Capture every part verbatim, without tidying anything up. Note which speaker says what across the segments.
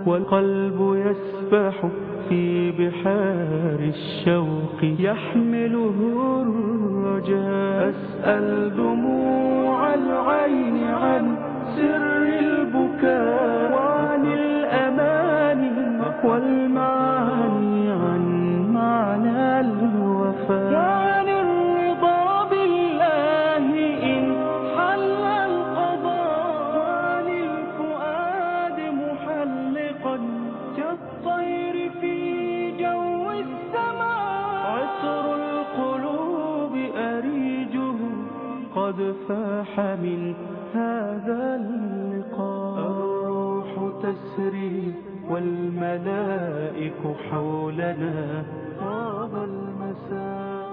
Speaker 1: والقلب يسبح في بحار الشوق يحمله الرجاء. أسأل دموع العين عن سر البكاء وعن الأماني والمعاني عن معنى الوفاء وعن الرضا بالله إن حل القضاء وعن الفؤاد محلقا كالطير في جو السماء. عطر القلوب أريجه قد فاح من هذا اللقاء. الروح تسري والملائك حولنا طاب المساء.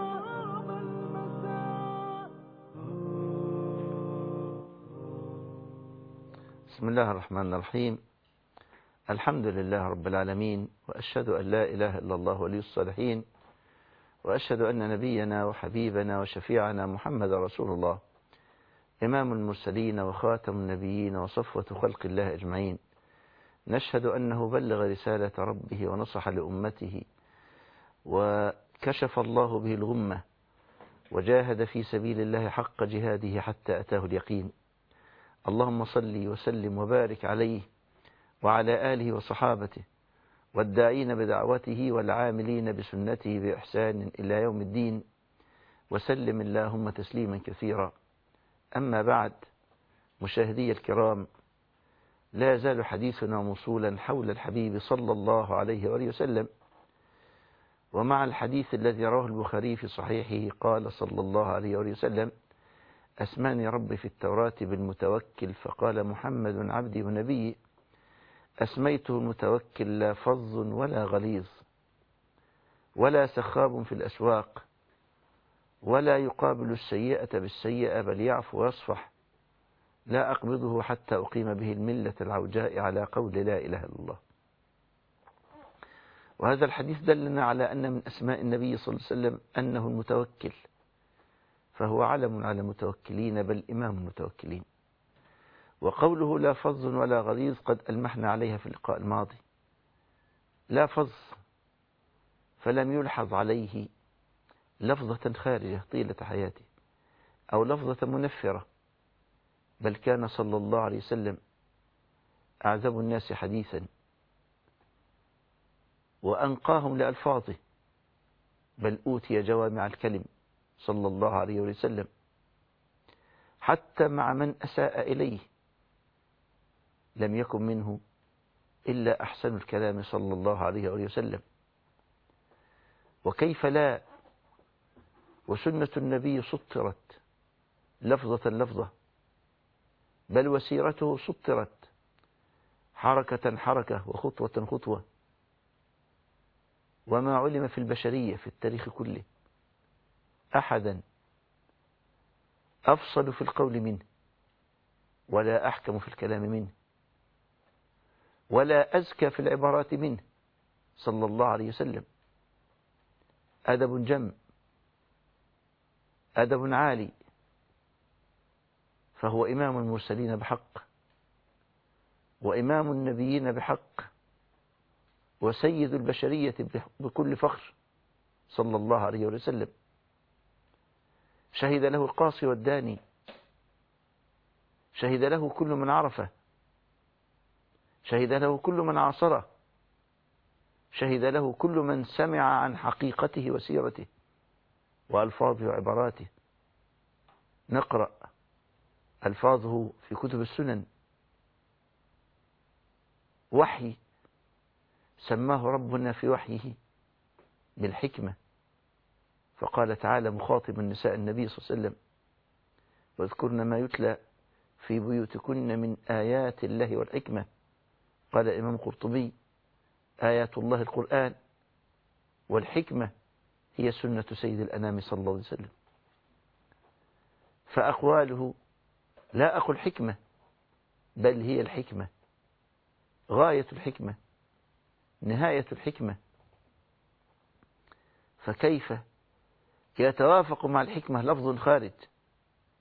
Speaker 2: بسم الله الرحمن الرحيم. الحمد لله رب العالمين، وأشهد أن لا إله إلا الله ولي الصالحين، وأشهد أن نبينا وحبيبنا وشفيعنا محمد رسول الله، إمام المرسلين وخاتم النبيين وصفوة خلق الله أجمعين. نشهد أنه بلغ رسالة ربه ونصح لأمته وكشف الله به الغمة وجاهد في سبيل الله حق جهاده حتى أتاه اليقين. اللهم صل وسلم وبارك عليه وعلى آله وصحابته والداعين بدعوته والعاملين بسنته بإحسان إلى يوم الدين، وسلم اللهم تسليما كثيرا. أما بعد، مشاهدي الكرام، لا يزال حديثنا موصولا حول الحبيب صلى الله عليه وآله وسلم، ومع الحديث الذي رواه البخاري في صحيحه قال صلى الله عليه وآله وسلم: أسماني ربي في التوراة بالمتوكل، فقال محمد عبدي ونبيي، أسميته المتوكل لا فظ ولا غليظ ولا سخاب في الأسواق ولا يقابل السيئة بالسيئة بل يعفو ويصفح، لا أقبضه حتى أقيم به الملة العوجاء على قول لا إله إلا الله. وهذا الحديث دلنا على أن من أسماء النبي صلى الله عليه وسلم أنه المتوكل، فهو علم على المتوكلين بل إمام المتوكلين. وقوله لا فظ ولا غليظ قد ألمحنا عليها في اللقاء الماضي. لا فظ فلم يلحظ عليه لفظة خارجة طيلة حياته أو لفظة منفرة، بل كان صلى الله عليه وسلم أعذب الناس حديثا وأنقاهم لألفاظه، بل أوتي جوامع الكلم صلى الله عليه وسلم، حتى مع من أساء إليه لم يكن منه إلا أحسن الكلام صلى الله عليه وسلم. وكيف لا، وسنة النبي سطرت لفظة لفظة، بل وسيرته سطرت حركة حركة وخطوة خطوة. وما علم في البشرية في التاريخ كله أحدا أفصل في القول منه، ولا أحكم في الكلام منه، ولا أزكى في العبارات منه صلى الله عليه وسلم. أدب جم، أدب عالي، فهو إمام المرسلين بحق، وإمام النبيين بحق، وسيد البشرية بكل فخر صلى الله عليه وسلم. شهد له القاصي والداني، شهد له كل من عرفه، شهد له كل من عاصره، شهد له كل من سمع عن حقيقته وسيرته وألفاظه وعباراته. نقرأ ألفاظه في كتب السنن، وحي سماه ربنا في وحيه بالحكمة، فقال تعالى مخاطبا نساء النبي صلى الله عليه وسلم: واذكرن ما يتلى في بيوتكن من آيات الله والحكمة. قال الإمام القرطبي: آيات الله القرآن، والحكمة هي سنة سيد الأنام صلى الله عليه وسلم. فأقواله لا أقل حكمة، بل هي الحكمة، غاية الحكمة، نهاية الحكمة. فكيف يتوافق مع الحكمة لفظ خارج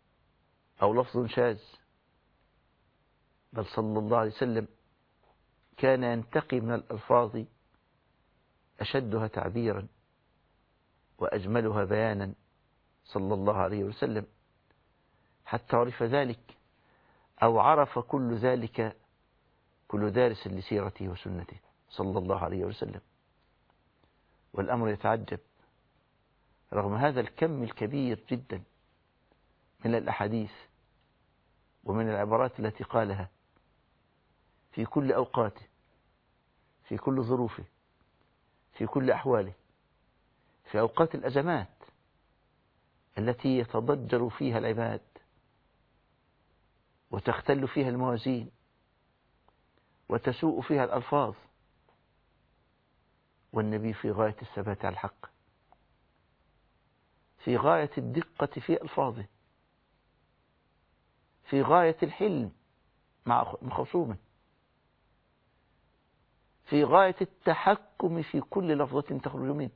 Speaker 2: أو لفظ شاذ؟ بل صلى الله عليه وسلم كان ينتقي من الألفاظ أشدها تعبيرا وأجملها بيانا صلى الله عليه وسلم، حتى عرف ذلك أو عرف كل ذلك كل دارس لسيرته وسنته صلى الله عليه وسلم. والأمر يتعجب رغم هذا الكم الكبير جدا من الأحاديث ومن العبارات التي قالها في كل أوقاته، في كل ظروفه، في كل أحواله، في أوقات الأزمات التي يتضجر فيها العباد وتختل فيها الموازين وتسوء فيها الألفاظ، والنبي في غاية الثبات على الحق، في غاية الدقة في ألفاظه، في غاية الحلم مع خصومه، في غاية التحكم في كل لفظة تخرج منه.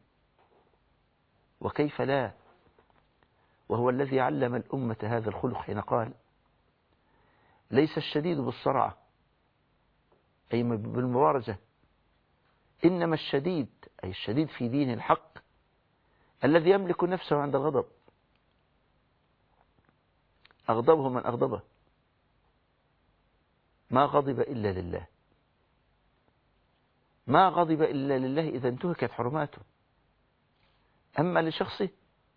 Speaker 2: وكيف لا، وهو الذي علم الأمة هذا الخلق حين قال: ليس الشديد بالصرعة أي بالمبارزة، إنما الشديد أي الشديد في دين الحق الذي يملك نفسه عند الغضب، أغضبه من أغضبه، ما غضب إلا لله، ما غضب إلا لله إذا انتهكت حرماته. أما لشخصه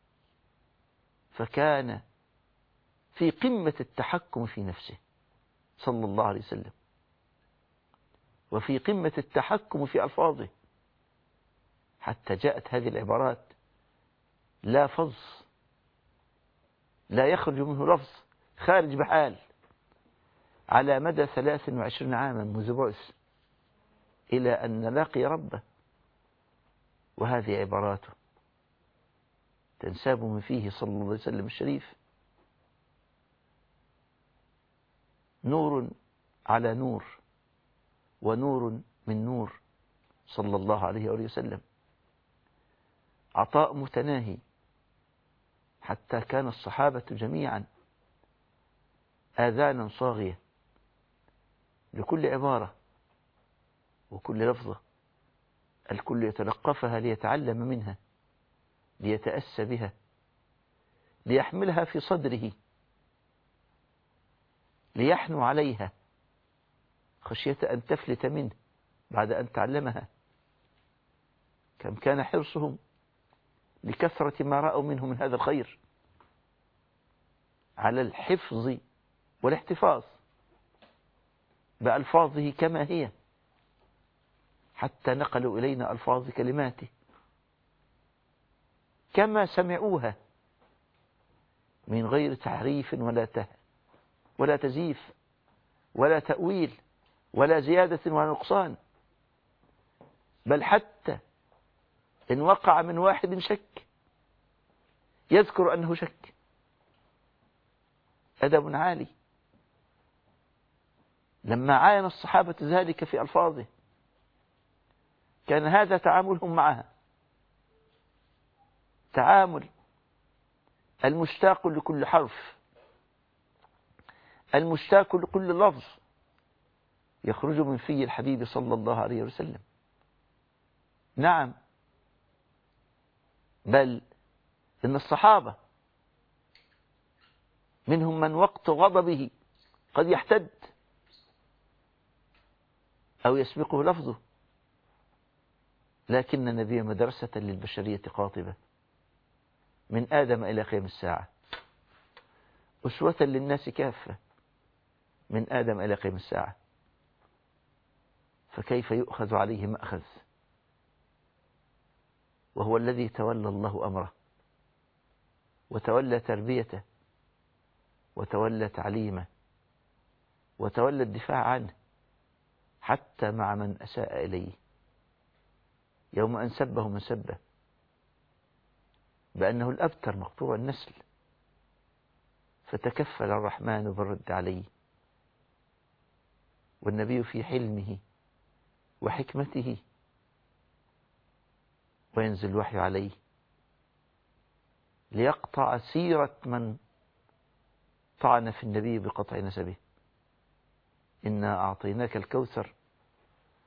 Speaker 2: فكان في قمة التحكم في نفسه صلى الله عليه وسلم، وفي قمة التحكم في ألفاظه، حتى جاءت هذه العبارات: لا فظ، لا يخرج منه لفظ خارج بحال، على مدى ثلاث وعشرين عاما منذ بعث إلى أن لاقي ربه. وهذه عباراته تنساب من فيه صلى الله عليه وسلم الشريف نور على نور ونور من نور صلى الله عليه وسلم، عطاء متناهي، حتى كان الصحابة جميعا آذانا صاغية لكل عبارة وكل لفظة، الكل يتلقفها ليتعلم منها، ليتأسى بها، ليحملها في صدره، ليحنو عليها خشية أن تفلت منه بعد أن تعلمها. كم كان حرصهم لكثرة ما رأوا منه من هذا الخير على الحفظ والاحتفاظ بألفاظه كما هي، حتى نقلوا إلينا ألفاظ كلماته كما سمعوها من غير تحريف ولا ته ولا تزييف ولا تأويل ولا زيادة ولا نقصان، بل حتى إن وقع من واحد شك يذكر أنه شك. أدب عالي. لما عاين الصحابة ذلك في ألفاظه كان هذا تعاملهم معها، تعامل المشتاق لكل حرف، المشتاق لكل لفظ يخرج من في الحبيب صلى الله عليه وسلم. نعم، بل إن الصحابة منهم من وقت غضبه قد يحتد أو يسبقه لفظه، لكن النبي مدرسة للبشرية قاطبة من آدم إلى قيام الساعة، أسوة للناس كافة من آدم إلى قيام الساعة، فكيف يؤخذ عليه مأخذ وهو الذي تولى الله أمره وتولى تربيته وتولى تعليمه وتولى الدفاع عنه حتى مع من أساء إليه، يوم أن سبه من سبه بأنه الأبتر مقطوع النسل، فتكفل الرحمن بالرد عليه، والنبي في حلمه وحكمته وينزل الوحي عليه ليقطع سيرة من طعن في النبي بقطع نسبه. إنا أعطيناك الكوثر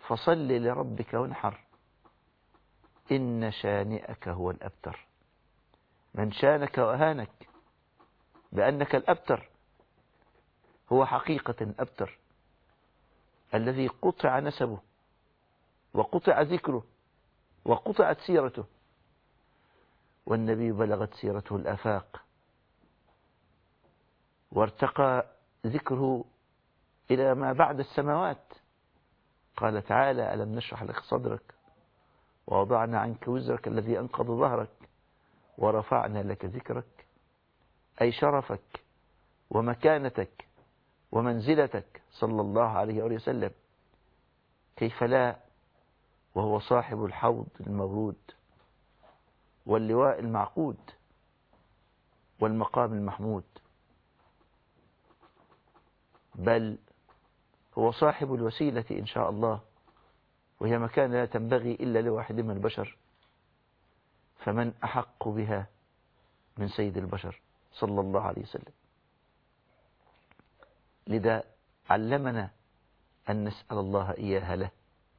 Speaker 2: فصل لربك وانحر إن شانئك هو الأبتر. من شانك وأهانك بأنك الأبتر هو حقيقة الأبتر الذي قطع نسبه وقطع ذكره وقطعت سيرته، والنبي بلغت سيرته الآفاق وارتقى ذكره إلى ما بعد السماوات. قال تعالى: ألم نشرح لك صدرك ووضعنا عنك وزرك الذي أنقض ظهرك ورفعنا لك ذكرك، أي شرفك ومكانتك ومنزلتك صلى الله عليه وسلم. كيف لا وهو صاحب الحوض المورود واللواء المعقود والمقام المحمود، بل هو صاحب الوسيلة إن شاء الله، وهي مكان لا تنبغي إلا لواحد من البشر، فمن أحق بها من سيد البشر صلى الله عليه وسلم. لذا علمنا أن نسأل الله إياها له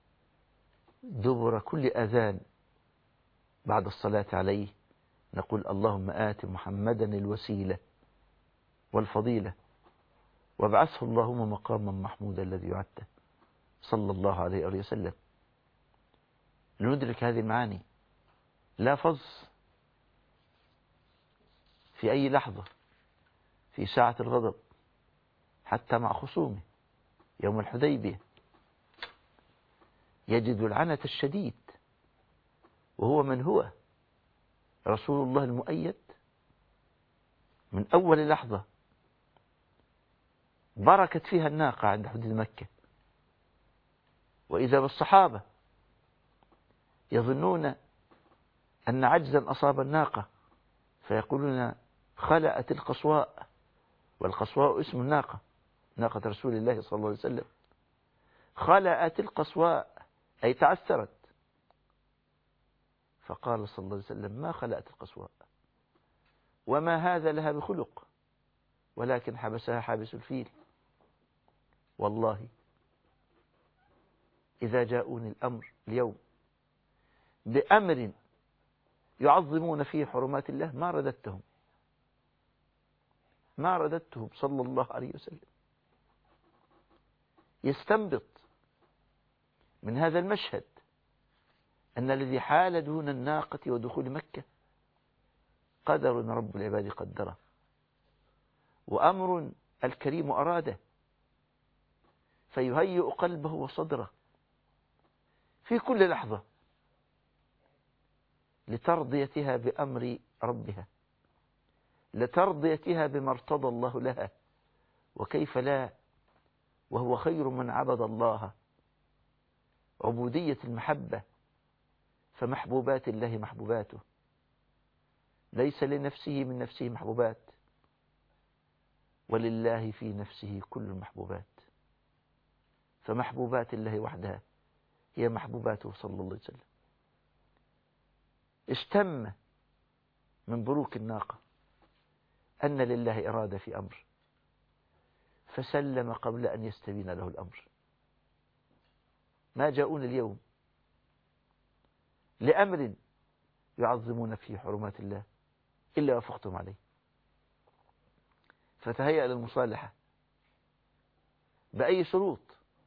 Speaker 2: دبر كل أذان بعد الصلاة عليه، نقول: اللهم آت محمدا الوسيلة والفضيلة وابعثه اللهم مقاما محمودا الذي يعده صلى الله عليه وسلم. لندرك هذه المعاني لا فظ في أي لحظة في ساعة الغضب، حتى مع خصومه يوم الحديبية يجد العنة الشديد، وهو من هو رسول الله المؤيد من أول لحظة بركت فيها الناقة عند حدود مكة، وإذا بالصحابة يظنون أن عجزا أصاب الناقة فيقولون: خلأت القصواء، والقصواء اسم الناقة، ناقة رسول الله صلى الله عليه وسلم. خلأت القصواء أي تعثرت، فقال صلى الله عليه وسلم: ما خلأت القصواء، وما هذا لها بخلق، ولكن حبسها حابس الفيل. والله إذا جاءوني الأمر اليوم بأمر يعظمون فيه حرمات الله ما رددتهم ما رددتهم صلى الله عليه وسلم. يستنبط من هذا المشهد أن الذي حال دون الناقة ودخول مكة قدر رب العباد قدره، وأمر الكريم أراده، فيهيئ قلبه وصدره في كل لحظة لترضيتها بأمر ربها، لترضيتها بما ارتضى الله لها. وكيف لا وهو خير من عبد الله عبودية المحبة، فمحبوبات الله محبوباته، ليس لنفسه من نفسه محبوبات، ولله في نفسه كل المحبوبات، فمحبوبات الله وحدها هي محبوباته صلى الله عليه وسلم. اشتم من بروك الناقة أن لله إرادة في أمر، فسلم قبل أن يستبين له الأمر. ما جاءون اليوم لأمر يعظمون فيه حرمات الله إلا وافقتم عليه، فتهيأ للمصالحة بأي شروط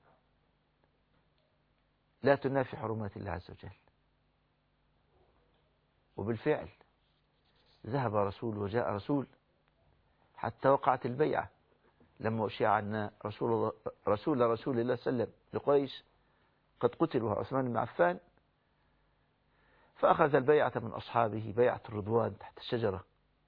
Speaker 2: لا تنافي حرمات الله عز وجل. وبالفعل ذهب رسول وجاء رسول حتى وقعت البيعة لما أشيع أن رسول الله رسول رسول الله صلى الله عليه وسلم لقريش قد قتل، وهو عثمان بن عفان، فأخذ البيعة من أصحابه، بيعة الرضوان تحت الشجرة،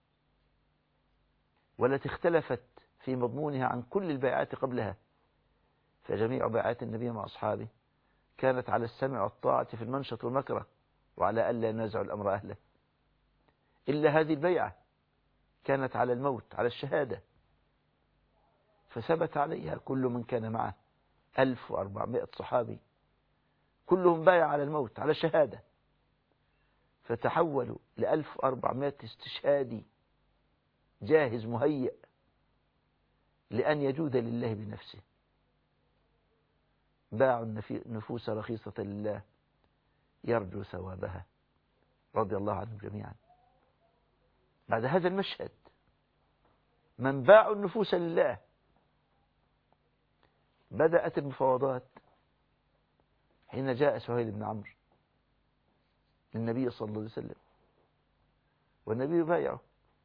Speaker 2: والتي اختلفت في مضمونها عن كل البيعات قبلها. فجميع بيعات النبي مع أصحابه كانت على السمع والطاعة في المنشط والمكره، وعلى ألا ينازع الأمر أهله، إلا هذه البيعة كانت على الموت، على الشهادة، فثبت عليها كل من كان معه ألف وأربعمائة صحابي، كلهم بايع على الموت، على الشهادة، فتحولوا لألف وأربعمائة استشهادي جاهز مهيئ لأن يجود لله بنفسه. باعوا النفوس رخيصة لله يرجو ثوابها، رضي الله عنهم جميعا. بعد هذا المشهد من باعوا النفوس لله بدأت المفاوضات حين جاء سهيل بن عمرو للنبي صلى الله عليه وسلم، والنبي بايعه،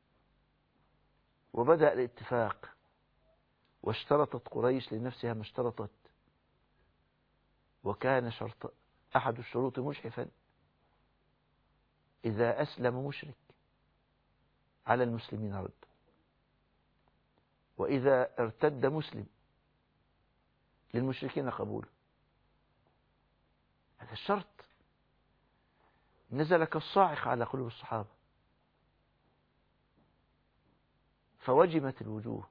Speaker 2: وبدأ الاتفاق، واشترطت قريش لنفسها ما اشترطت، وكان شرط أحد الشروط مجحفا: إذا أسلم مشرك على المسلمين رد، وإذا ارتد مسلم للمشركين قبول. هذا الشرط نزل كالصاعق على قلوب الصحابة، فوجمت الوجوه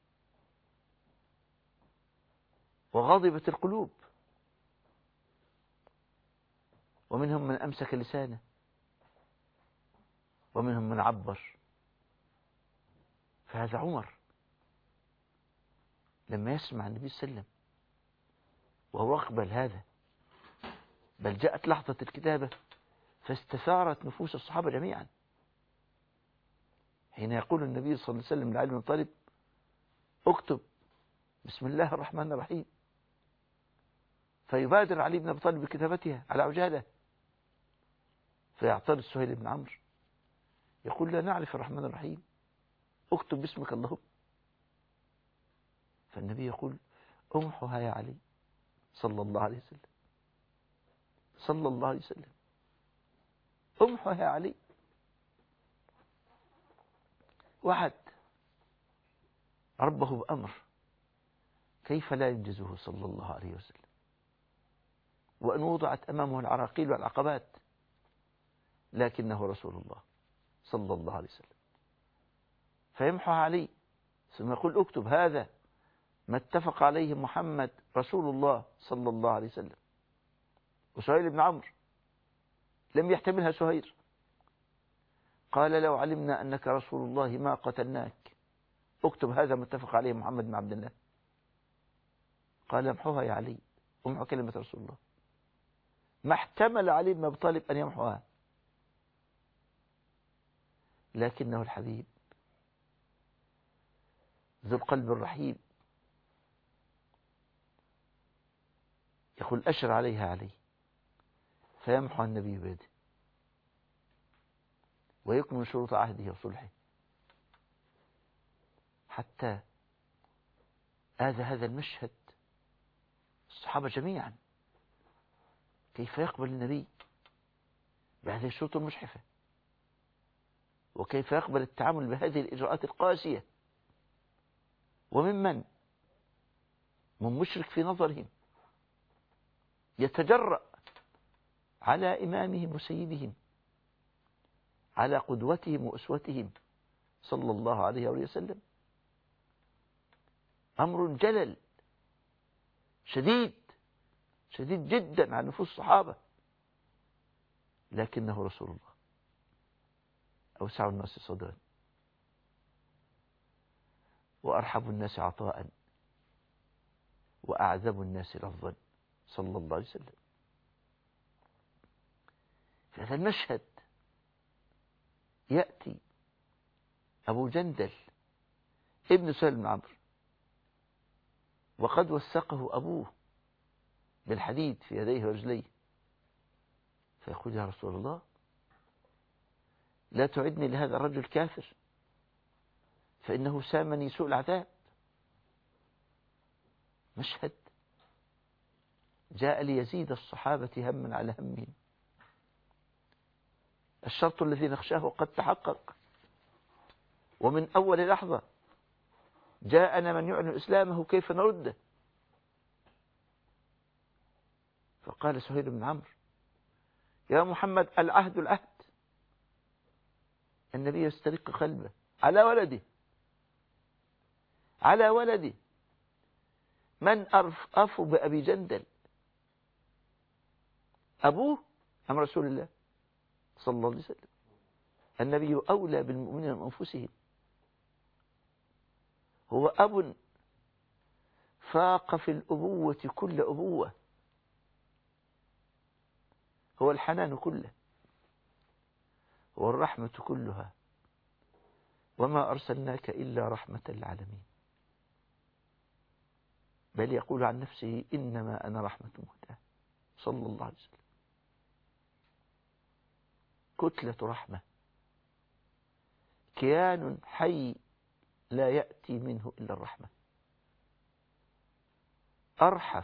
Speaker 2: وغضبت القلوب، ومنهم من أمسك لسانه ومنهم من عبر. فهذا عمر لما يسمع النبي صلى الله عليه وسلم وهو أقبل هذا، بل جاءت لحظة الكتابة فاستثارت نفوس الصحابة جميعا، حين يقول النبي صلى الله عليه وسلم لعلي بن طالب: اكتب بسم الله الرحمن الرحيم، فيبادر علي بن أبي طالب بكتابتها على عجالة، فيعترض سهيل بن عمرو يقول: لا نعرف الرحمن الرحيم، اكتب باسمك اللهم. فالنبي يقول: امحها يا علي، صلى الله عليه وسلم، صلى الله عليه وسلم، امحها يا علي. وعد ربه بأمر كيف لا ينجزه صلى الله عليه وسلم، وأن وضعت أمامه العراقيل والعقبات، لكنه رسول الله صلى الله عليه وسلم، فيمحى علي، ثم يقول: اكتب هذا ما اتفق عليه محمد رسول الله صلى الله عليه وسلم. وسهيل بن عمرو لم يحتملها سهير، قال: لو علمنا أنك رسول الله ما قتلناك، اكتب هذا ما اتفق عليه محمد بن عبد الله. قال: امحوها يا علي، امحو كلمة رسول الله. ما احتمل علي بن أبي طالب أن يمحوها، لكنه الحبيب ذو القلب الرحيم يقول: أشر عليها علي، فيمحو النبي بيده ويكمل شروط عهده وصلحه، حتى آذى هذا المشهد الصحابة جميعا. كيف يقبل النبي بهذه الشروط المجحفة، وكيف يقبل التعامل بهذه الإجراءات القاسية، وممن من مشرك في نظرهم يتجرأ على إمامهم وسيدهم، على قدوتهم وأسوتهم صلى الله عليه وسلم. أمر جلل شديد شديد جدا على نفوس الصحابة، لكنه رسول الله أوسع الناس صدرا وأرحب الناس عطاء وأعذب الناس لفظا صلى الله عليه وسلم. في هذا المشهد يأتي أبو جندل ابن سهيل بن عمرو، وقد وثقه أبوه بالحديد في يديه ورجليه، فيقول: يا رسول الله، لا تعدني لهذا الرجل كافر، فإنه سامني سوء العذاب. مشهد جاء ليزيد الصحابة هما على همهم. الشرط الذي نخشاه قد تحقق، ومن أول لحظة جاءنا من يعلن إسلامه، كيف نرده؟ فقال سهيل بن عمرو: يا محمد، العهد العهد. النبي يسترق قلبه على ولده، على ولده. من أرأف بأبي جندل، أبوه أم رسول الله صلى الله عليه وسلم؟ النبي أولى بالمؤمنين من أنفسهم. هو أب فاق في الأبوة كل أبوة، هو الحنان كله، هو الرحمة كلها، وما أرسلناك إلا رحمة للعالمين. بل يقول عن نفسه إنما أنا رحمة مهداة صلى الله عليه وسلم. كتلة رحمة، كيان حي لا يأتي منه إلا الرحمة. أرحم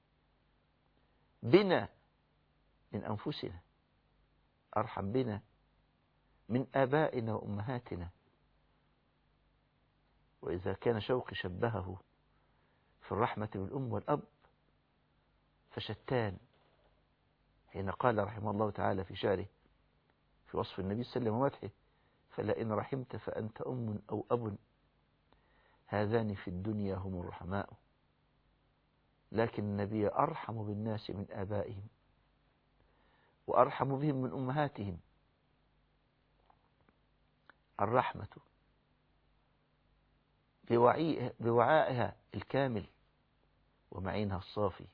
Speaker 2: بنا من أنفسنا، أرحم بنا من آبائنا وأمهاتنا. وإذا كان شوقي شبهه في الرحمة بالأم والأب فشتان، حين قال رحمه الله تعالى في شعره في وصف النبي صلى الله عليه وسلم ومدحه: فلئن رحمت فأنت أم أو أب، هذان في الدنيا هم الرحماء. لكن النبي أرحم بالناس من آبائهم، وأرحم بهم من أمهاتهم. الرحمة بوعائها الكامل ومعينها الصافي.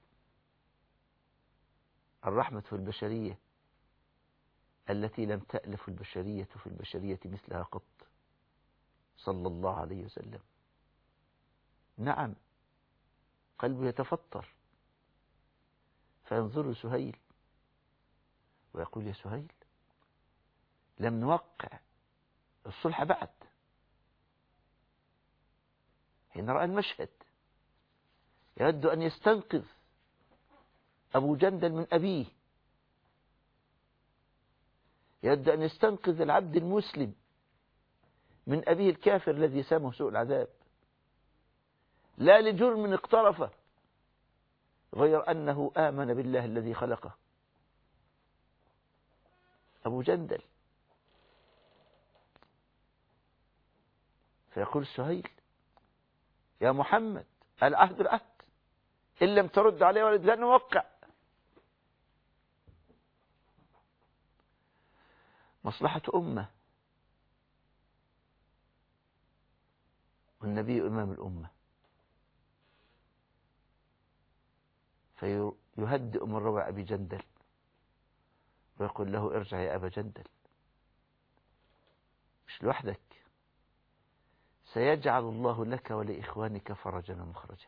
Speaker 2: الرحمة في البشرية التي لم تألف البشرية في البشرية مثلها قط صلى الله عليه وسلم. نعم، قلبه يتفطر فينظر سهيل ويقول: يا سهيل، لم نوقع الصلح بعد. حين رأى المشهد يود أن يستنقذ أبو جندل من أبيه، يود أن يستنقذ العبد المسلم من أبيه الكافر الذي سامه سوء العذاب، لا لجرم اقترفه غير أنه آمن بالله الذي خلقه. أبو جندل فيقول سهيل: يا محمد، العهد العهد، إن لم ترد عليه ولد لن نوقع. مصلحة أمة، والنبي إمام الأمة، فيهدئ من روع أبي جندل ويقول له: ارجع يا أبا جندل، مش لوحدك، سيجعل الله لك ولإخوانك فرجا ومخرجا.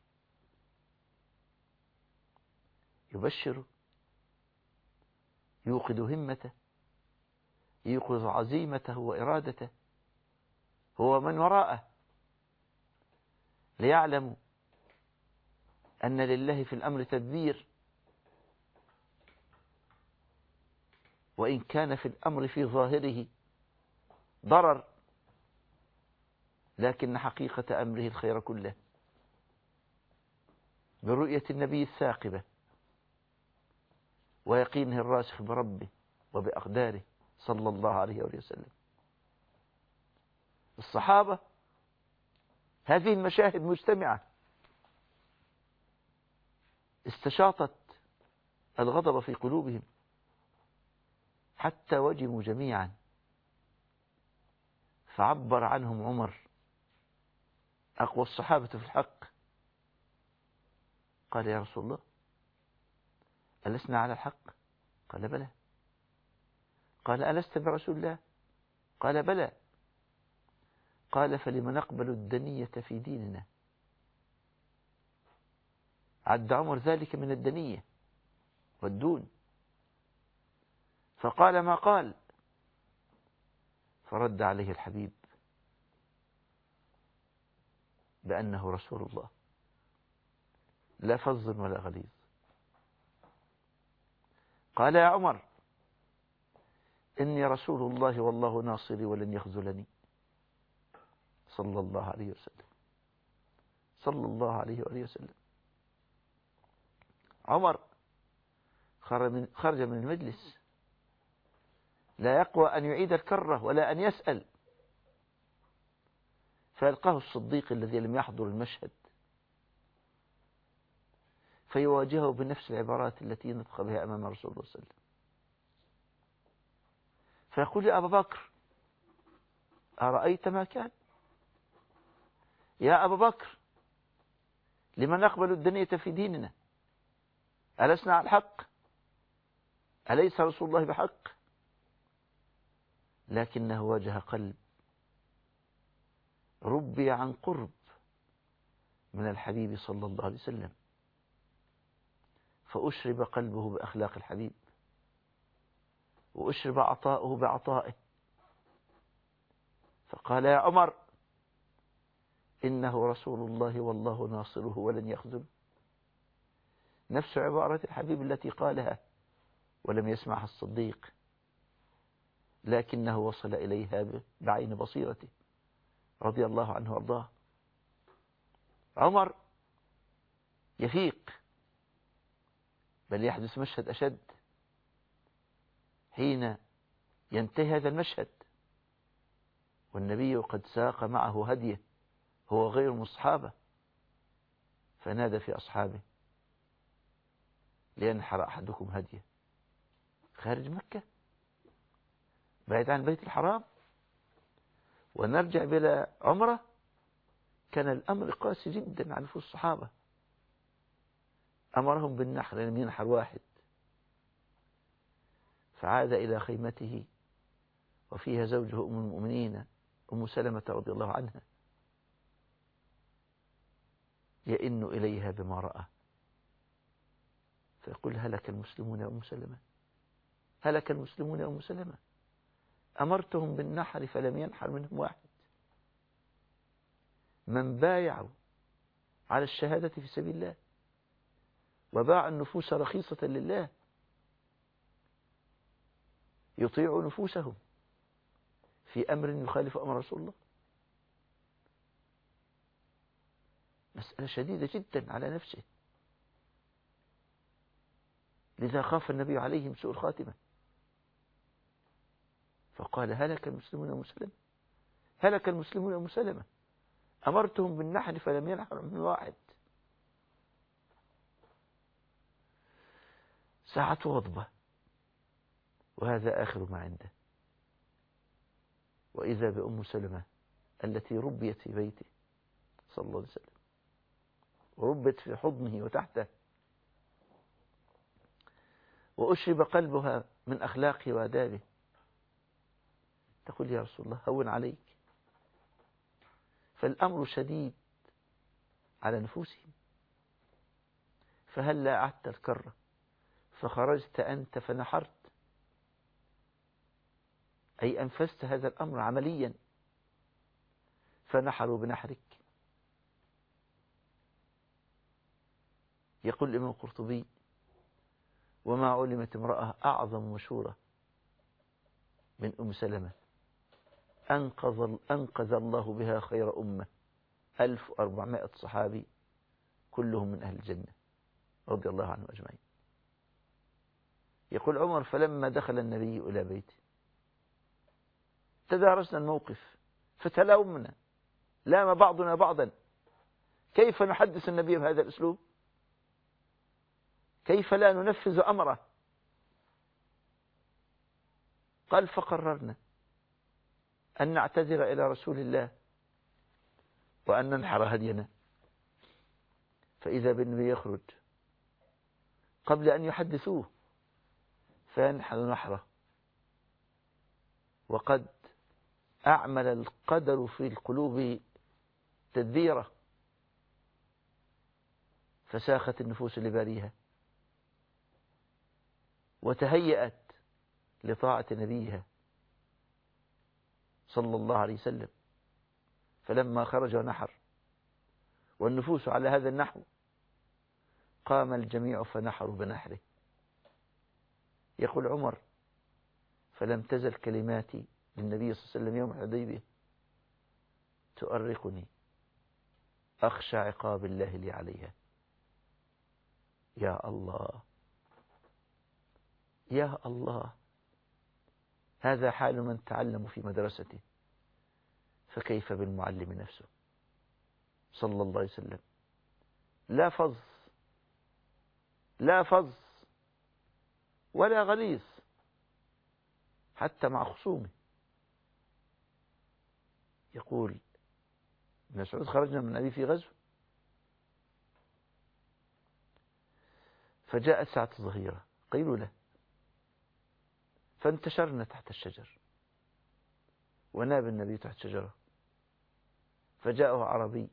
Speaker 2: يبشر، يوقظ همته، يوقظ عزيمته وإرادته هو من وراءه، ليعلموا أن لله في الأمر تدبير، وإن كان في الأمر في ظاهره ضرر، لكن حقيقة أمره الخير كله. برؤية النبي الثاقبة ويقينه الراسخ بربه وبأقداره صلى الله عليه وسلم. الصحابة هذه المشاهد مجتمعة استشاطت الغضب في قلوبهم حتى وجموا جميعا، فعبر عنهم عمر أقوى الصحابة في الحق، قال: يا رسول الله، ألسنا على الحق؟ قال: بلى. قال: ألست برسول الله؟ قال: بلى. قال: فلم نقبل الدنية في ديننا؟ عد عمر ذلك من الدنية والدون، فقال ما قال، فرد عليه الحبيب بأنه رسول الله، لا فظ ولا غليظ. قال: يا عمر، إني رسول الله والله ناصري ولن يخذلني صلى الله عليه وسلم، صلى الله عليه وآله وسلم. عمر خرج من المجلس لا يقوى أن يعيد الكرة ولا أن يسأل، فيلقاه الصديق الذي لم يحضر المشهد فيواجهه بنفس العبارات التي نطق بها أمام رسول الله صلى الله عليه وسلم، فيقول: يا أبا بكر، أرأيت ما كان؟ يا أبا بكر، لمن نقبل الدنيا في ديننا؟ ألسنا على الحق؟ أليس رسول الله بحق؟ لكنه واجه قلب ربي عن قرب من الحبيب صلى الله عليه وسلم، فأشرب قلبه بأخلاق الحبيب، وأشرب عطاؤه بعطائه، فقال يا عمر إنه رسول الله والله ناصره ولن يخذله. نفس عبارة الحبيب التي قالها ولم يسمعها الصديق، لكنه وصل إليها بعين بصيرته رضي الله عنه وارضاه. عمر يفيق، بل يحدث مشهد أشد حين ينتهي هذا المشهد والنبي قد ساق معه هديه هو غير من الصحابة، فنادى في أصحابه لينحر أحدكم هديه خارج مكة بعيد عن بيت الحرام ونرجع بلا عمرة. كان الأمر قاسي جدا على نفوس الصحابة، أمرهم بالنحر، لم ينحر واحد، فعاد إلى خيمته وفيها زوجه أم المؤمنين أم سلمة رضي الله عنها يئن إليها بما رأى، فيقول هلك المسلمون يا أم سلمة، هلك المسلمون يا أم سلمة، أمرتهم بالنحر فلم ينحر منهم واحد. من بايعوا على الشهادة في سبيل الله وباع النفوس رخيصة لله يطيع نفوسهم في أمر يخالف أمر رسول الله. مسألة شديدة جدا على نفسه، لذا خاف النبي عليهم سوء الخاتمة، فقال هلك المسلمون يا مسلمة، هلك المسلمون يا مسلمة، أمرتهم بالنحر فلم ينحر من واحد. ساعة غضبة وهذا آخر ما عنده، وإذا بأم سلمة التي ربيت في بيته صلى الله عليه وسلم وربت في حضنه وتحته وأشرب قلبها من أخلاقه وآدابه، تقول يا رسول الله هون عليك، فالأمر شديد على نفوسهم، فهل لا أعدت الكرة فخرجت أنت فنحرت، أي أنفذت هذا الأمر عمليا، فنحروا بنحرك. يقول الإمام القرطبي وما علمت امرأة أعظم مشورة من أم سلمة أنقذ, أنقذ الله بها خير أمة ألف وأربعمائة صحابي كلهم من أهل الجنة رضي الله عنه أجمعين. يقول عمر فلما دخل النبي إلى بيته تدارسنا الموقف فتلومنا، لام بعضنا بعضا، كيف نحدث النبي بهذا الأسلوب؟ كيف لا ننفذ أمره؟ قال فقررنا أن نعتذر إلى رسول الله وأن ننحر هدينا. فإذا بالنبي يخرج قبل أن يحدثوه فينحر نحره، وقد أعمل القدر في القلوب تدبيره، فساخت النفوس لباريها وتهيأت لطاعة نبيها صلى الله عليه وسلم. فلما خرج ونحر والنفوس على هذا النحو قام الجميع فنحروا بنحره. يقول عمر فلم تزل كلماتي للنبي صلى الله عليه وسلم يوم الحديبية تؤرقني أخشى عقاب الله لي عليها. يا الله يا الله، هذا حال من تعلم في مدرسته، فكيف بالمعلم نفسه صلى الله عليه وسلم؟ لا فظ لا فظ ولا غليظ حتى مع خصومه. يقول ابن مسعود خرجنا من أبي في غزو فجاءت ساعة الظهيرة قيلولة، فانتشرنا تحت الشجر، وناب النبي تحت شجرة، فجاءه عربي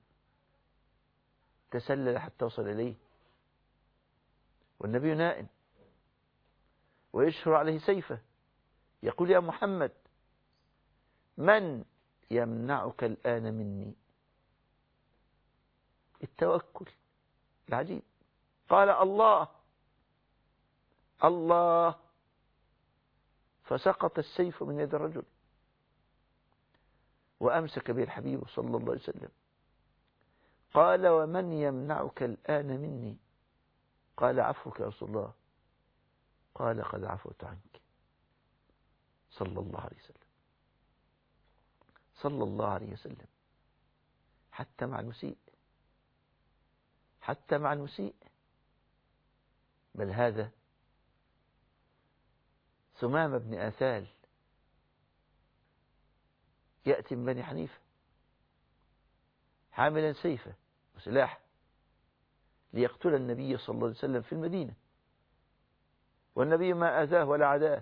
Speaker 2: تسلل حتى وصل إليه، والنبي نائم ويشهر عليه سيفه، يقول يا محمد من يمنعك الآن مني؟ التوكل العجيب. قال الله الله، فسقط السيف من يد الرجل وأمسك به الحبيب صلى الله عليه وسلم. قال ومن يمنعك الآن مني؟ قال عفوك يا رسول الله. قال قد عفوت عنك، صلى الله عليه وسلم، صلى الله عليه وسلم. حتى مع المسيء، حتى مع المسيء. بل هذا ثمامة بن آثال يأتي من بني حنيفة حاملا سيفه وسلاحه ليقتل النبي صلى الله عليه وسلم في المدينة، والنبي ما آذاه ولا عداه،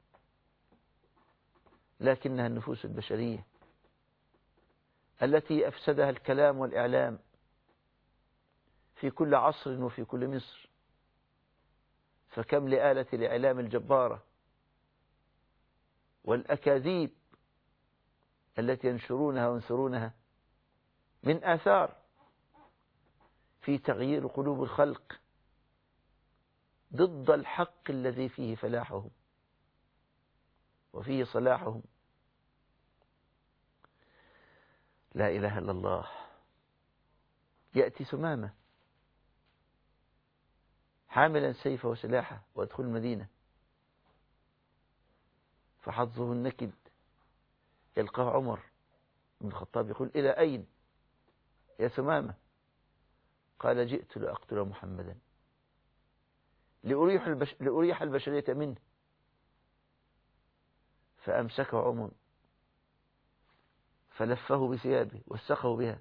Speaker 2: لكنها النفوس البشرية التي أفسدها الكلام والإعلام في كل عصر وفي كل مصر. فكم لآلة الإعلام الجبارة والأكاذيب التي ينشرونها وينثرونها من آثار في تغيير قلوب الخلق ضد الحق الذي فيه فلاحهم وفيه صلاحهم. لا إله إلا الله. يأتي ثمامة حاملا سيفه وسلاحه ويدخل المدينة، فحظه النكد يلقاه عمر بن الخطاب يقول إلى أين يا ثمامة؟ قال جئت لأقتل محمدا لأريح, البش... لأريح البشرية منه. فأمسكه عمر فلفه بثيابه وسخه بها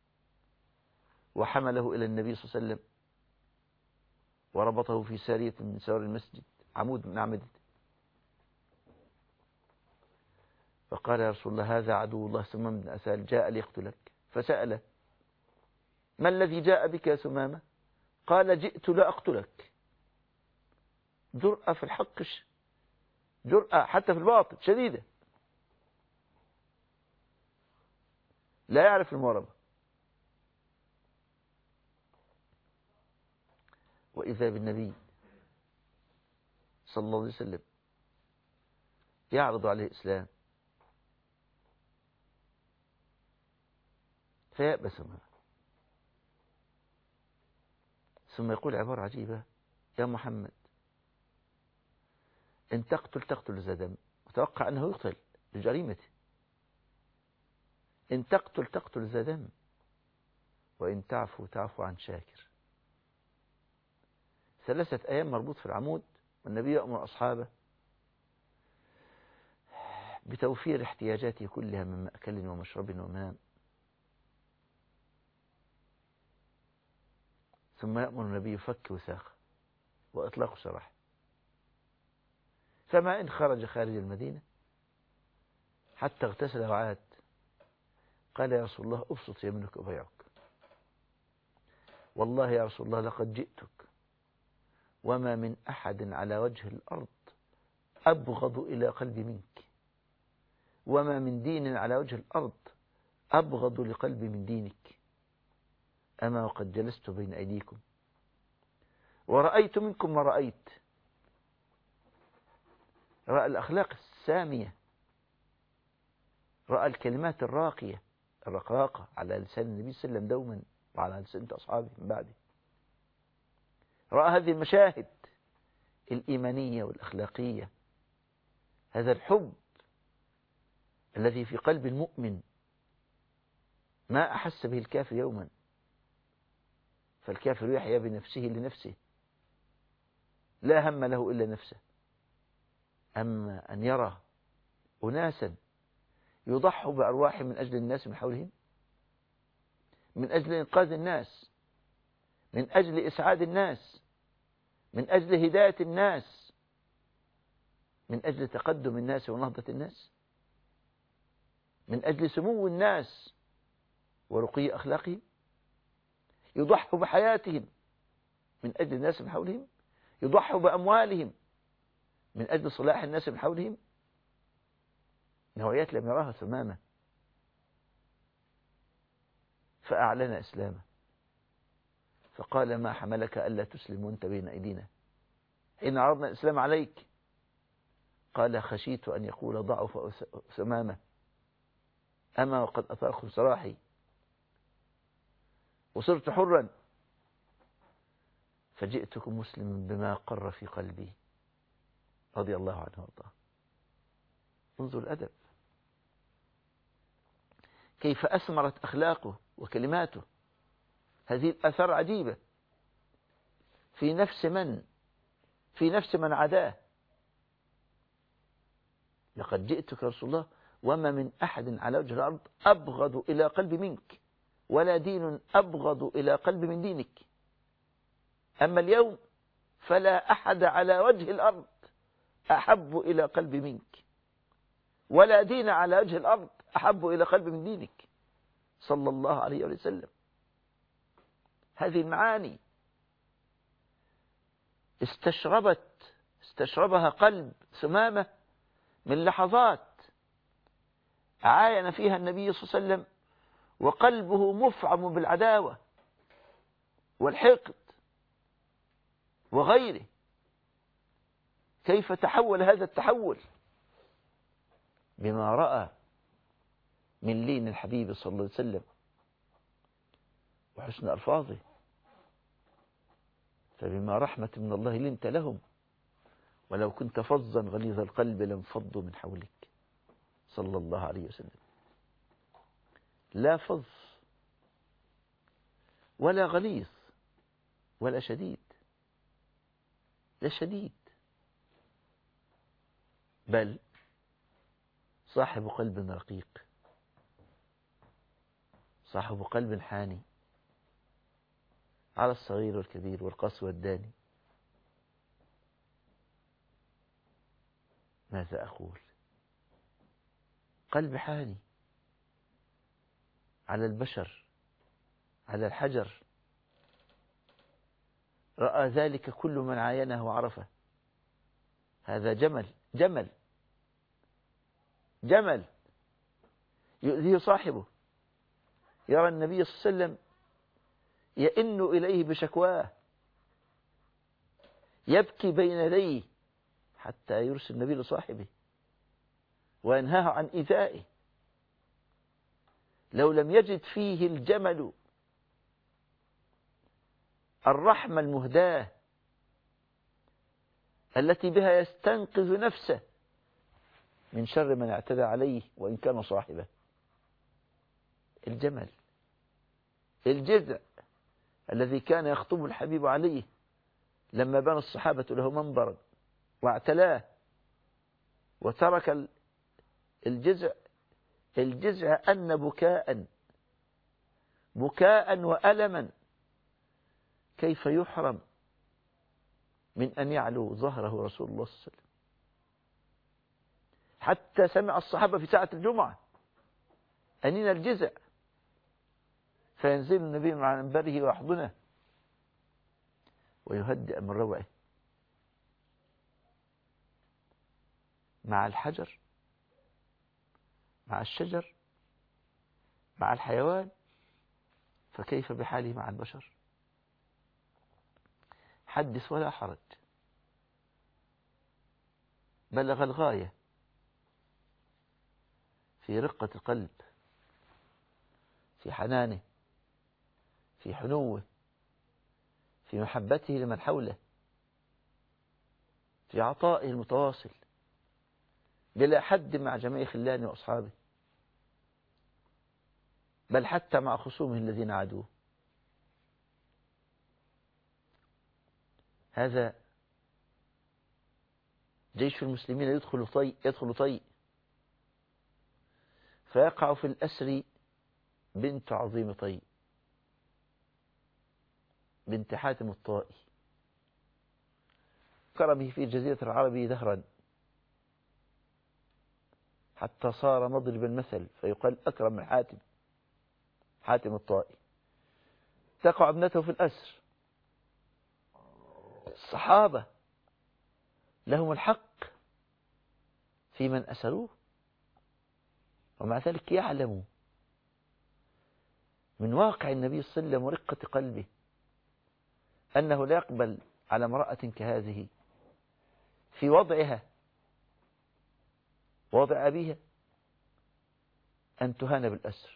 Speaker 2: وحمله إلى النبي صلى الله عليه وسلم وربطه في سارية من سوار المسجد، عمود من أعمدته، فقال يا رسول الله هذا عدو الله ثمامة بن أثال جاء ليقتلك. فسأله ما الذي جاء بك يا ثمامة؟ قال جئت لأقتلك. جرأة في الحق، جرأة حتى في الباطل شديدة، لا يعرف المواربة. وإذا بالنبي صلى الله عليه وسلم يعرض عليه الإسلام فيأبس معه، ثم يقول عبارة عجيبة يا محمد إن تقتل تقتل ذا دم، وتوقع أنه يقتل لجريمته. إن تقتل تقتل ذا دم، وإن تعفو تعفو عن شاكر. ثلاثة أيام مربوط في العمود، والنبي يأمر أصحابه بتوفير احتياجاته كلها من مأكل ومشرب ومنام، ثم يأمر النبي فك وثاق وإطلاق سراح. فما إن خرج خارج المدينة حتى اغتسل وعاد قال يا رسول الله أبسط يمينك أبايعك، والله يا رسول الله لقد جئتك وما من أحد على وجه الأرض أبغض إلى قلبي منك، وما من دين على وجه الأرض أبغض لقلبي من دينك. أما وقد جلست بين أيديكم ورأيت منكم ما رأيت. رأى الأخلاق السامية، رأى الكلمات الراقية الرقراقة على لسان النبي صلى الله عليه وسلم دوما وعلى لسان أصحابه من بعده. رأى هذه المشاهد الإيمانية والأخلاقية، هذا الحب الذي في قلب المؤمن ما أحس به الكافر يوما. فالكافر يحيا بنفسه لنفسه، لا هم له إلا نفسه. أما أن يرى أناسا يضحوا بأرواحهم من أجل الناس من حولهم، من أجل إنقاذ الناس، من أجل إسعاد الناس، من أجل هداية الناس، من أجل تقدم الناس ونهضة الناس، من أجل سمو الناس ورقي أخلاقهم، يضحوا بحياتهم من أجل الناس من حولهم، يضحوا بأموالهم من أجل صلاح الناس من حولهم. نوعيات لم يراها ثمامة، فأعلن إسلامه، فقال ما حملك ألا تسلم وأنت بين أيدينا حين عرضنا الإسلام عليك؟ قال خشيت أن يقول ضعف ثمامة أما وقد أطاق سراحي وصرت حرا فجئتكم مسلما بما قر في قلبي رضي الله عنه وارضاه. انظر الأدب، كيف أثمرت أخلاقه وكلماته. هذه الآثار عجيبة في نفس من في نفس من عداه. لقد جئتك رسول الله وما من أحد على وجه الأرض أبغض إلى قلب منك، ولا دين أبغض إلى قلب من دينك. أما اليوم فلا أحد على وجه الأرض أحب إلى قلب منك، ولا دين على وجه الأرض أحب إلى قلب من دينك صلى الله عليه وسلم. هذه المعاني استشربت استشربها قلب ثمامة من لحظات عاين فيها النبي صلى الله عليه وسلم وقلبه مفعم بالعداوة والحقد وغيره. كيف تحول هذا التحول بما رأى من لين الحبيب صلى الله عليه وسلم وحسن ألفاظه. فبما رحمة من الله لنت لهم ولو كنت فظا غليظ القلب لانفضوا من حولك صلى الله عليه وسلم. لا فظ ولا غليظ ولا شديد، لا شديد، بل صاحب قلب رقيق، صاحب قلب حاني على الصغير والكبير والقص والداني. ماذا أقول؟ قلب حاني على البشر، على الحجر. رأى ذلك كل من عاينه وعرفه. هذا جمل جمل جمل يؤذيه صاحبه. يرى النبي صلى الله عليه وسلم يئن إليه بشكواه، يبكي بين يديه حتى يرسل النبي لصاحبه وينهاه عن إيذائه. لو لم يجد فيه الجمل الرحمة المهداة التي بها يستنقذ نفسه من شر من اعتدى عليه وإن كان صاحبه. الجمل، الجذع الذي كان يخطب الحبيب عليه لما بنى الصحابة له منبرا واعتلاه وترك الجذع. الجذع أن بكاء بكاء وألما كيف يحرم من أن يعلو ظهره رسول الله صلى الله عليه وسلم. حتى سمع الصحابة في ساعة الجمعة أنين الجذع، فينزل النبي مع منبره ويحضنه ويهدئ من روعه. مع الحجر، مع الشجر، مع الحيوان، فكيف بحاله مع البشر؟ حدث ولا حرج. بلغ الغاية في رقة القلب، في حنانه، في حنوه، في محبته لمن حوله، في عطائه المتواصل بلا حد مع جميع خلانه وأصحابه، بل حتى مع خصومه الذين عادوه. هذا جيش المسلمين يدخل طي يدخل طي فيقع في الأسر بنت عظيم طي، بنت حاتم الطائي، كرمه في جزيرة العرب دهرا حتى صار مضرب المثل، فيقال أكرم من حاتم، حاتم الطائي، تقع ابنته في الأسر. الصحابة لهم الحق في من أسروه، ومع ذلك يعلموا من واقع النبي صلى الله عليه وسلم ورقة قلبه أنه لا يقبل على امرأة كهذه في وضعها ووضع أبيها أن تهان بالأسر،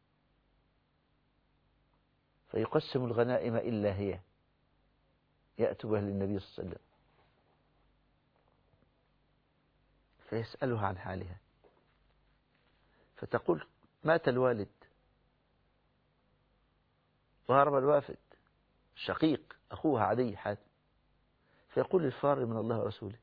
Speaker 2: فيقسم الغنائم إلا هي، يأتي بها للنبي صلى الله عليه وسلم فيسألها عن حالها، فتقول مات الوالد وهرب الوافد الشقيق أخوها عدي حاتم، فيقول الفار من الله ورسوله،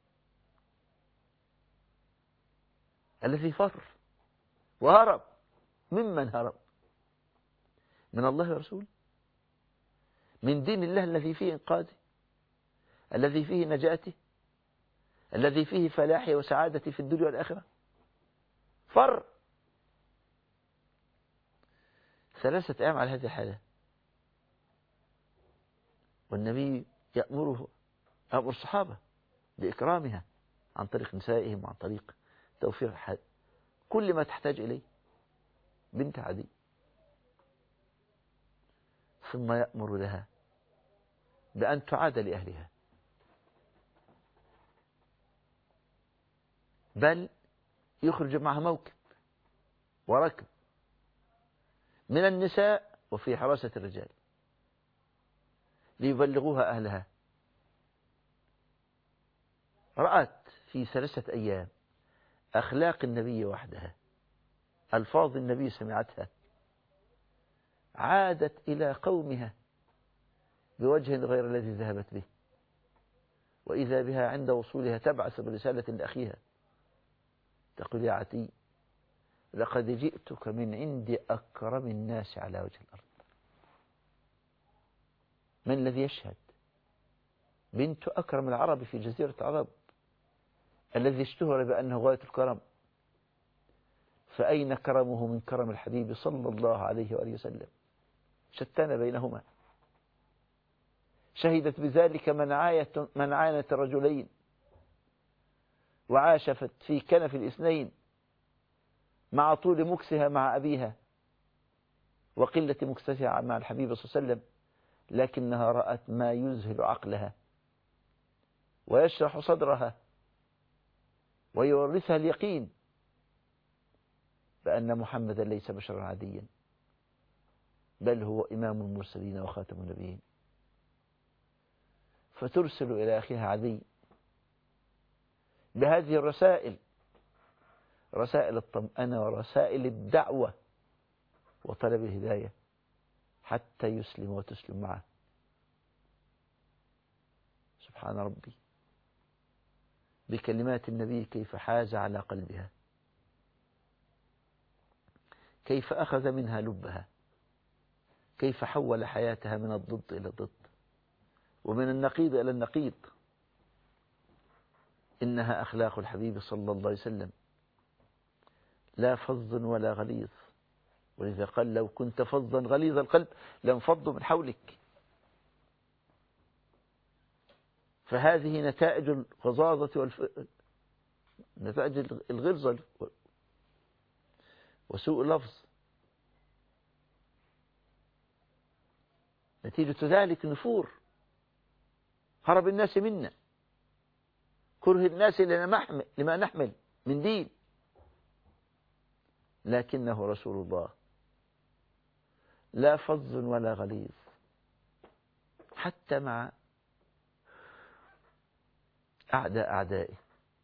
Speaker 2: الذي فر وهرب ممن هرب؟ من الله ورسوله، من دين الله الذي فيه إنقاذه، الذي فيه نجاته، الذي فيه فلاحه وسعادته في الدنيا والآخرة. فر ثلاثة أيام على هذه الحالة، والنبي يأمره أمر الصحابة بإكرامها عن طريق نسائهم وعن طريق توفير حد كل ما تحتاج إليه بنت عدي، ثم يأمر لها بأن تعاد لأهلها، بل يخرج معها موكب وركب من النساء وفي حراسة الرجال ليبلغوها أهلها. رأت في ثلاثة أيام أخلاق النبي وحدها، ألفاظ النبي سمعتها، عادت إلى قومها بوجه غير الذي ذهبت به، وإذا بها عند وصولها تبعث برسالة لأخيها تقول يا عتي لقد جئتك من عند أكرم الناس على وجه الأرض. من الذي يشهد؟ بنت أكرم العرب في جزيرة العرب الذي اشتهر بأنه غاية الكرم، فأين كرمه من كرم الحبيب صلى الله عليه وآله وسلم؟ شتان بينهما. شهدت بذلك من عانت الرجلين وعاشفت في كنف الاثنين مع طول مكسها مع أبيها وقلة مكسها مع الحبيب صلى الله عليه وسلم، لكنها رأت ما يذهل عقلها ويشرح صدرها ويورثها اليقين بأن محمدا ليس بشرا عاديا، بل هو إمام المرسلين وخاتم النبيين. فترسل إلى أخيها عدي بهذه الرسائل، رسائل الطمأنة ورسائل الدعوة وطلب الهداية حتى يسلم وتسلم معه. سبحان ربي، بكلمات النبي كيف حاز على قلبها، كيف أخذ منها لبها، كيف حول حياتها من الضد إلى الضد ومن النقيض إلى النقيض. إنها أخلاق الحبيب صلى الله عليه وسلم، لا فظ ولا غليظ، ولذا قال لو كنت فظا غليظ القلب لانفضوا من حولك. فهذه نتائج الغضاضة والف... نتائج الغلظة وسوء اللفظ، نتيجة ذلك نفور، هرب الناس منا، كره الناس لما نحمل من دين، لكنه رسول الله لا فظ ولا غليظ حتى مع أعداء أعدائه،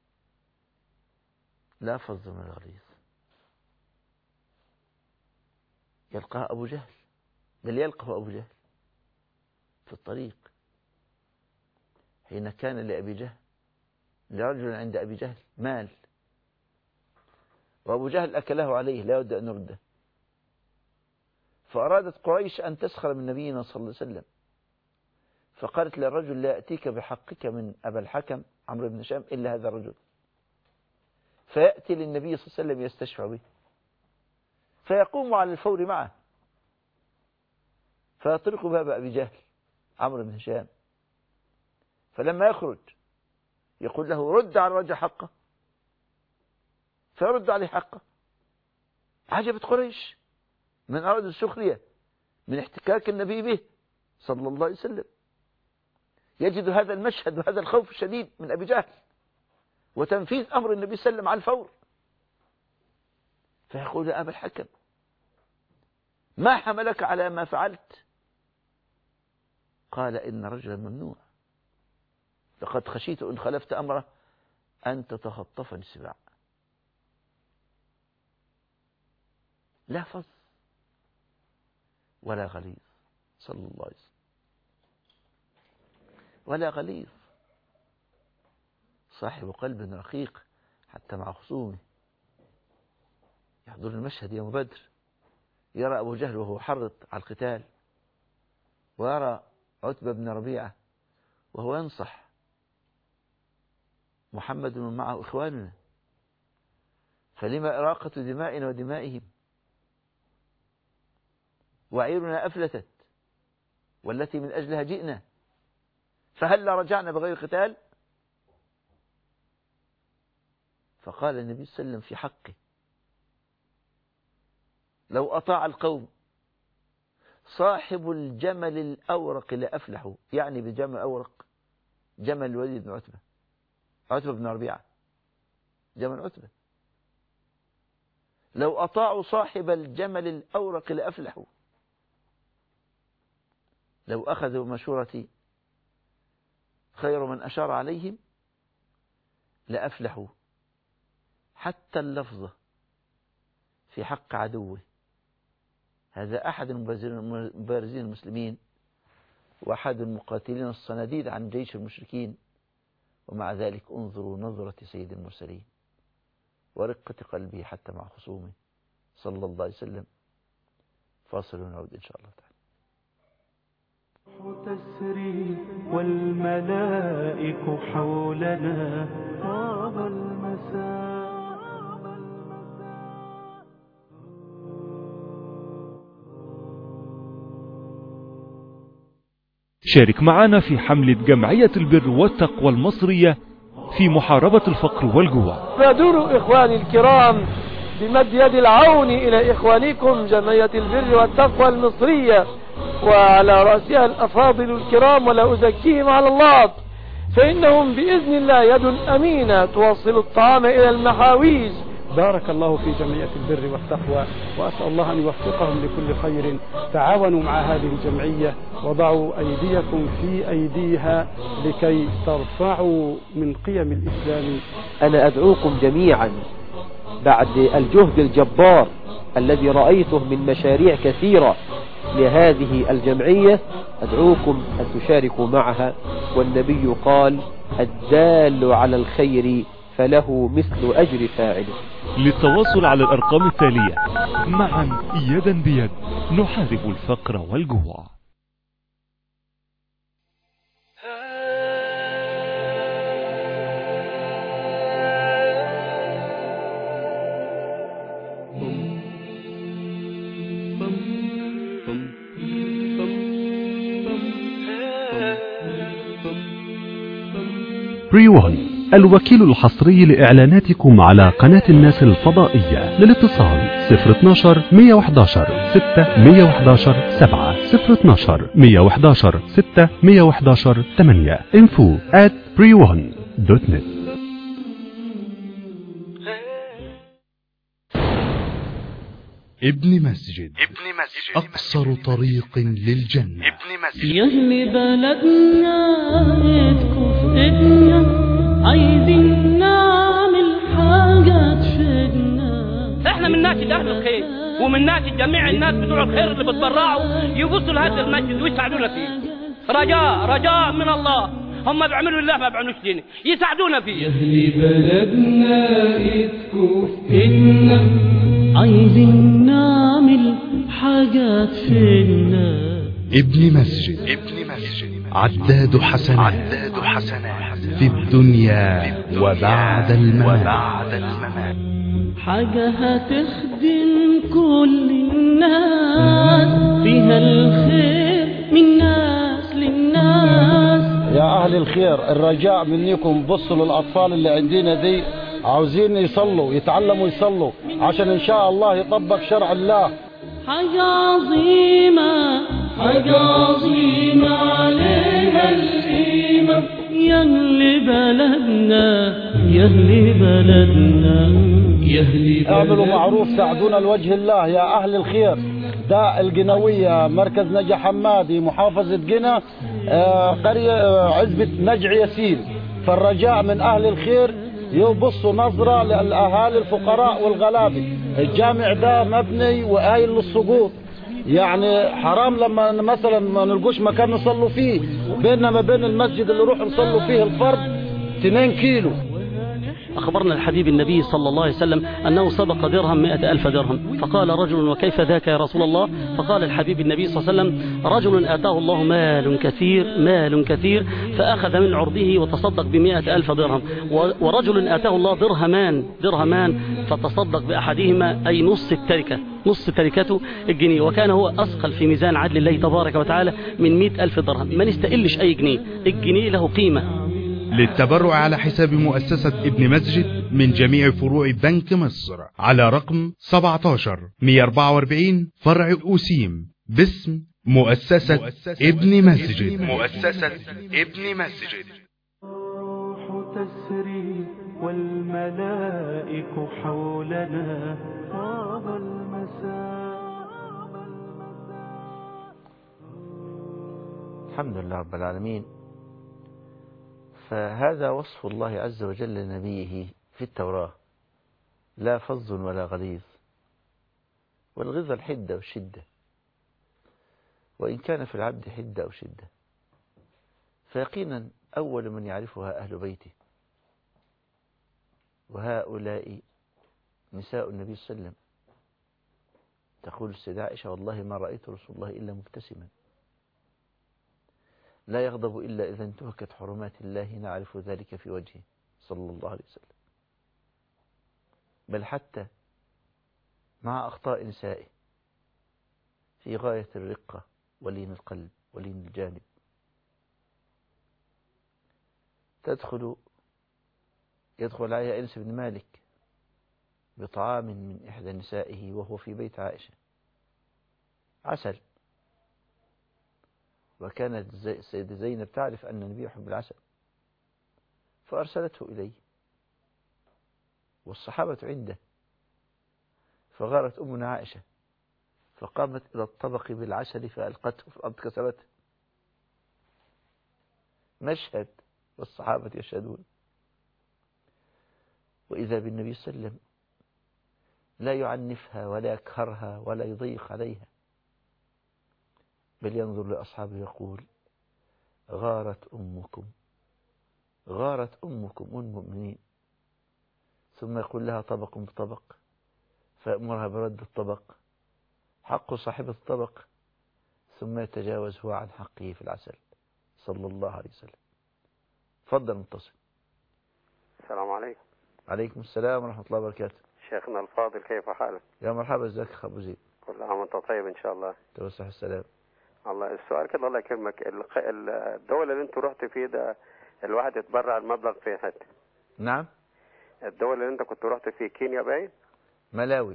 Speaker 2: لا فظ ولا غليظ. يلقاه أبو جهل، بل يلقاه أبو جهل في الطريق حين كان لأبي جهل لرجل عند أبي جهل مال، وأبو جهل أكله عليه لا يود أن يرده، فأرادت قريش أن تسخر من نبينا صلى الله عليه وسلم، فقالت للرجل لا يأتيك بحقك من أبا الحكم عمرو بن هشام إلا هذا الرجل، فيأتي للنبي صلى الله عليه وسلم يستشفع به، فيقوم على الفور معه، فيطرق باب أبي جهل عمرو بن هشام، فلما يخرج يقول له رد على الرجل حقه، فيرد عليه حقه. عجبت قريش من أراد السخرية من احتكاك النبي به صلى الله عليه وسلم، يجد هذا المشهد وهذا الخوف الشديد من أبي جهل وتنفيذ أمر النبي صلى الله عليه وسلم على الفور، فيقول يا أبا الحكم ما حملك على ما فعلت؟ قال إن رجلا ممنوع، لقد خشيت إن خلفت أمره أن تتخطفني السباع. لا فظ ولا غليظ صلى الله عليه وسلم، ولا غليظ، صاحب قلب رقيق حتى مع خصومه. يحضر المشهد يوم بدر، يرى أبو جهل وهو حرط على القتال، ويرى عتبة بن ربيعة وهو ينصح محمد ومعه إخواننا، فلما إراقة دمائنا ودمائهم؟ وعيرنا أفلتت والتي من أجلها جئنا، فهل رجعنا بغير قتال؟ فقال النبي صلى الله عليه وسلم في حقه لو أطاع القوم صاحب الجمل الأورق لأفلحوا، يعني بجمل أورق جمل الوليد بن عتبة، عتبة بن ربيعة جمل عتبة، لو أطاعوا صاحب الجمل الأورق لأفلحوا، لو أخذوا مشورتي خير من أشار عليهم لأفلحوا. حتى اللفظة في حق عدوه، هذا أحد المبارزين المسلمين وأحد المقاتلين الصناديد عن جيش المشركين، ومع ذلك انظروا نظرة سيد المرسلين ورقة قلبه حتى مع خصومه صلى الله عليه وسلم. فاصل ونعود إن شاء الله تعالى.
Speaker 1: تسري والملائك حولنا طاب المساء.
Speaker 3: شارك معنا في حملة جمعية البر والتقوى المصرية في محاربة الفقر والجوع.
Speaker 4: فدوروا إخواني الكرام بمد يد العون إلى إخوانكم جمعية البر والتقوى المصرية، وعلى رأسها الأفاضل الكرام ولا أزكيهم على الله، فإنهم بإذن الله يد أمينة توصل الطعام إلى المحاويج.
Speaker 5: بارك الله في جمعية البر والتقوى، وأسأل الله أن يوفقهم لكل خير. تعاونوا مع هذه الجمعية وضعوا أيديكم في أيديها لكي ترفعوا من قيم الإسلام.
Speaker 6: أنا أدعوكم جميعا بعد الجهد الجبار الذي رأيته من مشاريع كثيرة لهذه الجمعية، أدعوكم أن تشاركوا معها، والنبي قال الدال على الخير فله مثل أجر فاعله.
Speaker 3: للتواصل على الأرقام التالية. معا يدا بيد نحارب الفقر والجوع.
Speaker 7: بريون الوكيل الحصري لإعلاناتكم على قناة الناس الفضائية. للاتصال صفر اتناشر مية وحداشر ستة مية وحداشر سبعة صفر اتناشر مية وحداشر ستة مية وحداشر ثمانية info at بريون دوت نت. ابن مسجد ابن مسجد أقصر طريق للجنة.
Speaker 1: ابن مسجد
Speaker 8: يا أهل بلدنا ايدكم في ايدنا، عايزين نعمل حاجة تفيدنا.
Speaker 4: احنا من ناشد اهل الخير ومن ناشد جميع الناس بتوع الخير اللي بتبرعوا يبصوا لهذا المسجد ويساعدونا فيه. رجاء رجاء من الله، هم بيعملوا لله ما بيعملوش دينه، يساعدونا فيه.
Speaker 8: يا أهل بلدنا ايدكم في ايدنا، عايزين نعمل حاجة تفيدنا.
Speaker 7: ابن مسجد ابن مسجد عداد حسنات. حسنات في الدنيا وبعد الممات.
Speaker 8: حاجة هتخدم كل الناس، فيها الخير من ناس للناس.
Speaker 5: يا أهل الخير، الرجاء منكم بصوا للأطفال اللي عندنا دي، عاوزين يصلوا يتعلموا يصلوا عشان إن شاء الله يطبق شرع الله.
Speaker 8: حاجة عظيمة حاجة عظيمة عليها القيمة، يهل بلدنا يهل بلدنا يهل بلدنا.
Speaker 5: اعملوا معروف ساعدونا لوجه الله يا أهل الخير. ده القنوية، مركز نجا حمادي، محافظة قنا، آه قرية آه عزبة نجع ياسين. فالرجاء من أهل الخير يبصوا نظرة للأهالي الفقراء والغلابة. الجامع ده مبني وآيل للسقوط، يعني حرام لما مثلا ما نلقوش مكان نصلوا فيه. بيننا ما بين المسجد اللي نروح نصلوا فيه الفرد اثنين كيلو.
Speaker 9: أخبرنا الحبيب النبي صلى الله عليه وسلم أنه سبق درهم مئة ألف درهم، فقال رجل وكيف ذاك يا رسول الله؟ فقال الحبيب النبي صلى الله عليه وسلم رجل آتاه الله مال كثير مال كثير فأخذ من عرضه وتصدق بمئة ألف درهم، ورجل آتاه الله درهمان درهمان فتصدق بأحدهما أي نص التركة نص تركته الجنيه، وكان هو أثقل في ميزان عدل الله تبارك وتعالى من مئة ألف درهم. ما نستقلش أي جنيه، الجنيه له قيمة.
Speaker 10: للتبرع على حساب مؤسسة ابن مسجد من جميع فروع بنك مصر على رقم سبعة عشر مئة وأربعة وأربعين فرع أوسيم باسم مؤسسة ابن مسجد. مؤسسة ابن مسجد.
Speaker 1: الروح تسري والملائك حولنا، طاب المساء.
Speaker 2: الحمد لله رب العالمين. فهذا وصف الله عز وجل لنبيه في التوراة، لا فظ ولا غليظ، والغلظ الحدة والشدة، وإن كان في العبد حدة أو شدة، فيقينا أول من يعرفها أهل بيته، وهؤلاء نساء النبي صلى الله عليه وسلم. تقول السيدة عائشة والله ما رأيت رسول الله إلا مبتسما، لا يغضب إلا إذا انتهكت حرمات الله، نعرف ذلك في وجهه صلى الله عليه وسلم. بل حتى مع أخطاء نسائه في غاية الرقة ولين القلب ولين الجانب. تدخل يدخل عليها أنس بن مالك بطعام من إحدى نسائه وهو في بيت عائشة، عسل، وكانت السيدة زينب تعرف أن النبي يحب العسل فأرسلته إليه، والصحابة عنده، فغارت أمنا عائشة فقامت إلى الطبق بالعسل فألقته في الأرض كسرته. مشهد والصحابة يشهدون، وإذا بالنبي صلى الله عليه وسلم لا يعنفها ولا يكهرها ولا يضيق عليها، بل ينظر لأصحابه يقول غارت أمكم غارت أمكم أم المؤمنين، ثم يقول لها طبق بطبق فأمرها برد الطبق، حق صاحب الطبق، ثم يتجاوز هو عن حقه في العسل صلى الله عليه وسلم. تفضل متصل.
Speaker 11: السلام عليكم.
Speaker 2: عليكم السلام ورحمة الله وبركاته.
Speaker 11: شيخنا الفاضل كيف حالك؟
Speaker 2: يا مرحبا، ازيك يا أبو زيد؟
Speaker 11: كل عام وانت طيب إن شاء الله.
Speaker 2: توسع السلام.
Speaker 11: الله السؤال كده الله يكرمك، الدولة اللي انت رحت فيه ده الواحد يتبرع المبلغ فين حتى؟
Speaker 2: نعم.
Speaker 11: الدولة اللي انت كنت رحت فيه كينيا باين؟
Speaker 2: ملاوي.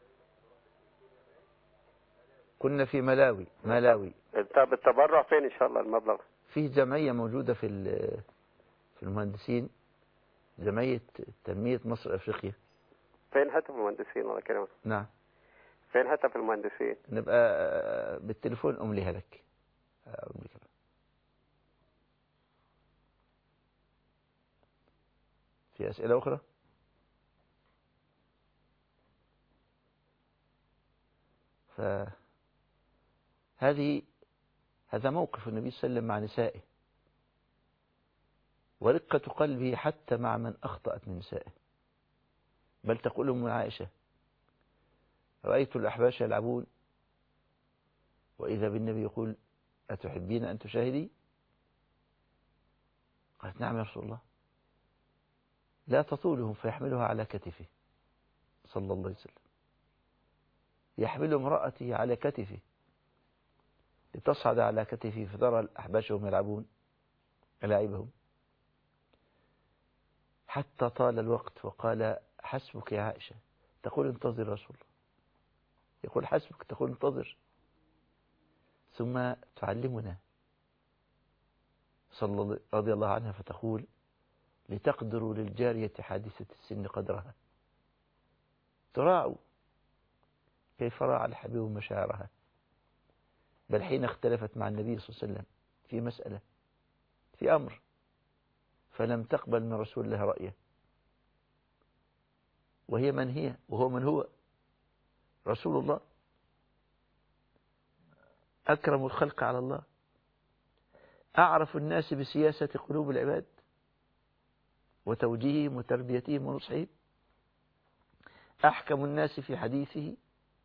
Speaker 2: كنا في ملاوي ملاوي.
Speaker 11: انت بالتبرع فين ان شاء الله المبلغ؟
Speaker 2: في جمعية موجودة في في المهندسين، جمعية تنمية مصر أفريقيا.
Speaker 11: فين حتى في المهندسين الله يكرمك؟
Speaker 2: نعم.
Speaker 11: فين حتى في المهندسين؟
Speaker 2: نبقى بالتليفون أمليها لك. أمليك. في أسئلة أخرى؟ فهذه هذا موقف النبي صلى الله عليه وسلم مع نسائه، ورقة قلبه حتى مع من أخطأت من نسائه. بل تقول أم عائشة رأيت الأحباش يلعبون وإذا بالنبي يقول أتحبين أن تشاهدي؟ قالت نعم يا رسول الله. لا تطوله فيحملها على كتفه صلى الله عليه وسلم. يحمل امرأتي على كتفه لتصعد على كتفه فترى أحباشهم يلعبون ألاعبهم، حتى طال الوقت وقال حسبك يا عائشة، تقول انتظر رسول الله، يقول حسبك، تقول انتظر، ثم تعلمنا صلى الله رضي الله عنها فتقول لتقدروا للجارية حادثة السن قدرها، تراعوا كيف راعى الحبيب مشاعرها. بل حين اختلفت مع النبي صلى الله عليه وسلم في مسألة في أمر فلم تقبل من رسول الله رأيه، وهي من هي وهو من هو رسول الله، أكرم الخلق على الله، أعرف الناس بسياسة قلوب العباد وتوجيههم وتربيتهم ونصحهم، أحكم الناس في حديثه،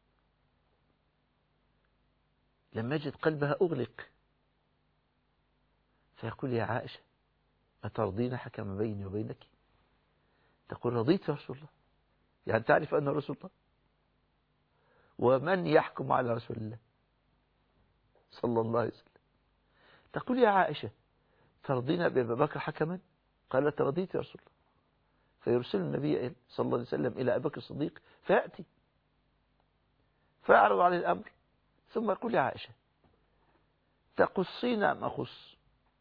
Speaker 2: لما يجد قلبها أغلق فيقول يا عائشة أترضين حكم بيني وبينك؟ تقول رضيت يا رسول الله، يعني تعرف أنه رسول الله، ومن يحكم على رسول الله صلى الله عليه وسلم. تقول يا عائشة ترضين بأبي بكر حكما؟ قالت رضيت يا رسول الله. فيرسل النبي صلى الله عليه وسلم إلى أبي بكر الصديق فيأتي فيعرض عليه الأمر، ثم يقول يا عائشة تقصين أم أخص؟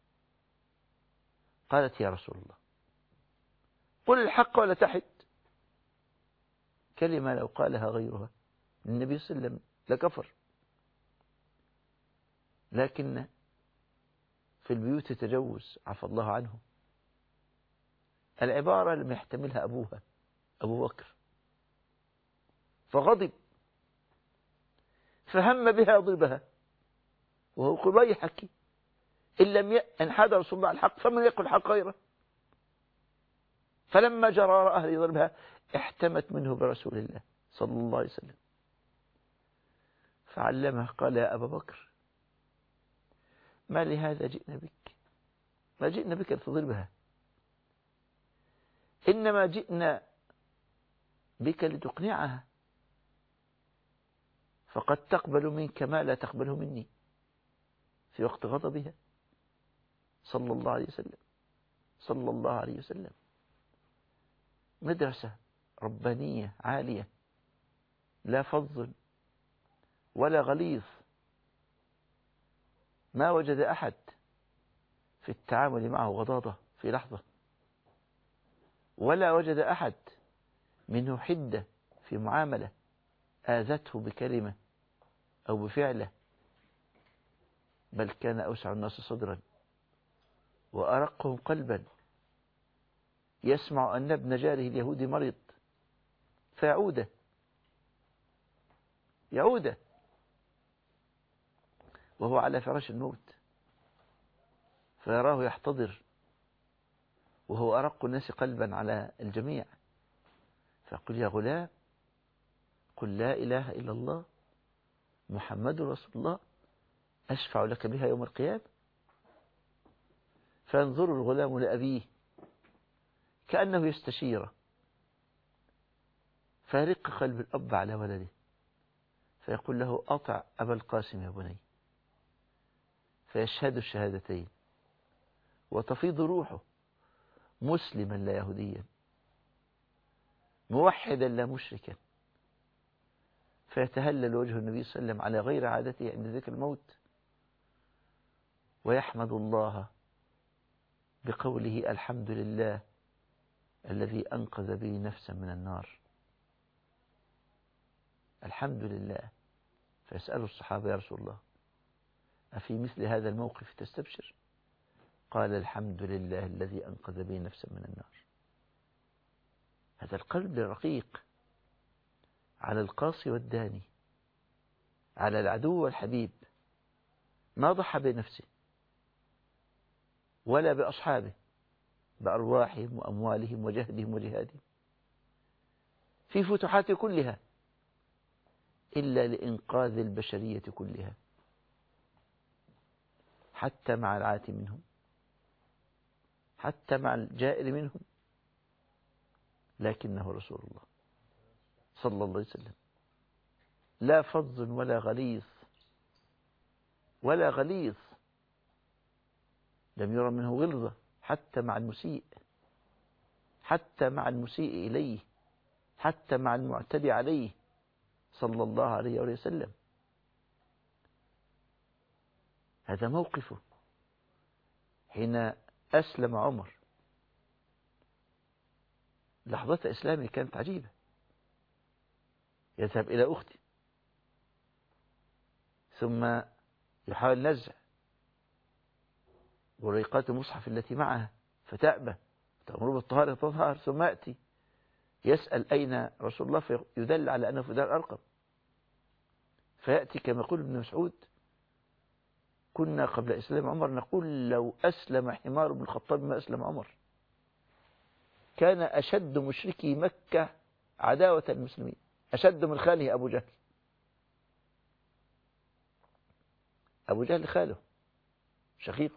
Speaker 2: قالت يا رسول الله قل الحق ولا تحد. كلمة لو قالها غيرها النبي صلى الله عليه وسلم لكفر، لكن في البيوت تجوز عفى الله عنه. العبارة لم يحتملها أبوها أبو بكر فغضب فهم بها يضربها، وهو يقول ويحك إن لم ينحد رسول الله الحق فمن يقول الحق غيره. فلما جرى أهل يضربها احتمت منه برسول الله صلى الله عليه وسلم فعلمه قال يا أبا بكر ما لهذا جئنا بك، ما جئنا بك لتضربها، إنما جئنا بك لتقنعها، فقد تقبل منك ما لا تقبله مني في وقت غضبها صلى الله عليه وسلم صلى الله عليه وسلم. مدرسة ربانية عالية، لا فظ ولا غليظ، ما وجد أحد في التعامل معه غضاضة في لحظة، ولا وجد أحد منه حدة في معاملة آذته بكلمة أو بفعله، بل كان أوسع الناس صدرا وأرقهم قلبا، يسمع أن ابن جاره اليهودي مريض فيعوده يعوده وهو على فراش الموت فيراه يحتضر وهو أرق الناس قلبا على الجميع، فيقول يا غلام قل لا إله إلا الله محمد رسول الله أشفع لك بها يوم القيامة. فينظر الغلام لأبيه كأنه يستشيره، فيرق قلب الأب على ولده فيقول له أطع أبا القاسم يا بني، فيشهد الشهادتين وتفيض روحه مسلما لا يهوديا موحدا لا مشركا، فيتهلل وجه النبي صلى الله عليه وسلم على غير عادته عند ذكر الموت، ويحمد الله بقوله الحمد لله الذي أنقذ به نفسا من النار. الحمد لله. فيسأل الصحابة يا رسول الله أفي مثل هذا الموقف تستبشر؟ قال الحمد لله الذي أنقذ به نفسا من النار. هذا القلب الرقيق على القاصي والداني، على العدو والحبيب، ما ضحى بنفسه ولا بأصحابه، بأرواحهم وأموالهم وجهدهم وجهادهم في فتوحات كلها إلا لإنقاذ البشرية كلها، حتى مع العاتي منهم، حتى مع الجائر منهم، لكنه رسول الله صلى الله عليه وسلم، لا فظ ولا غليظ ولا غليظ، لم يرى منه غلظة حتى مع المسيء، حتى مع المسيء إليه، حتى مع المعتدي عليه صلى الله عليه وسلم. هذا موقفه حين أسلم عمر. لحظات إسلامه كانت عجيبة. يذهب إلى أختي ثم يحاول نزع وريقات المصحف التي معها فتأبى، تأمر بالطهارة تطهر، ثم يأتي يسأل أين رسول الله فيدل على أنه في دار الأرقم، فيأتي كما يقول ابن مسعود: كنا قبل إسلام عمر نقول لو أسلم حمار بن الخطاب ما أسلم عمر. كان أشد مشركي مكة عداوة المسلمين، أشد من خاله أبو جهل. أبو جهل خاله شقيقه،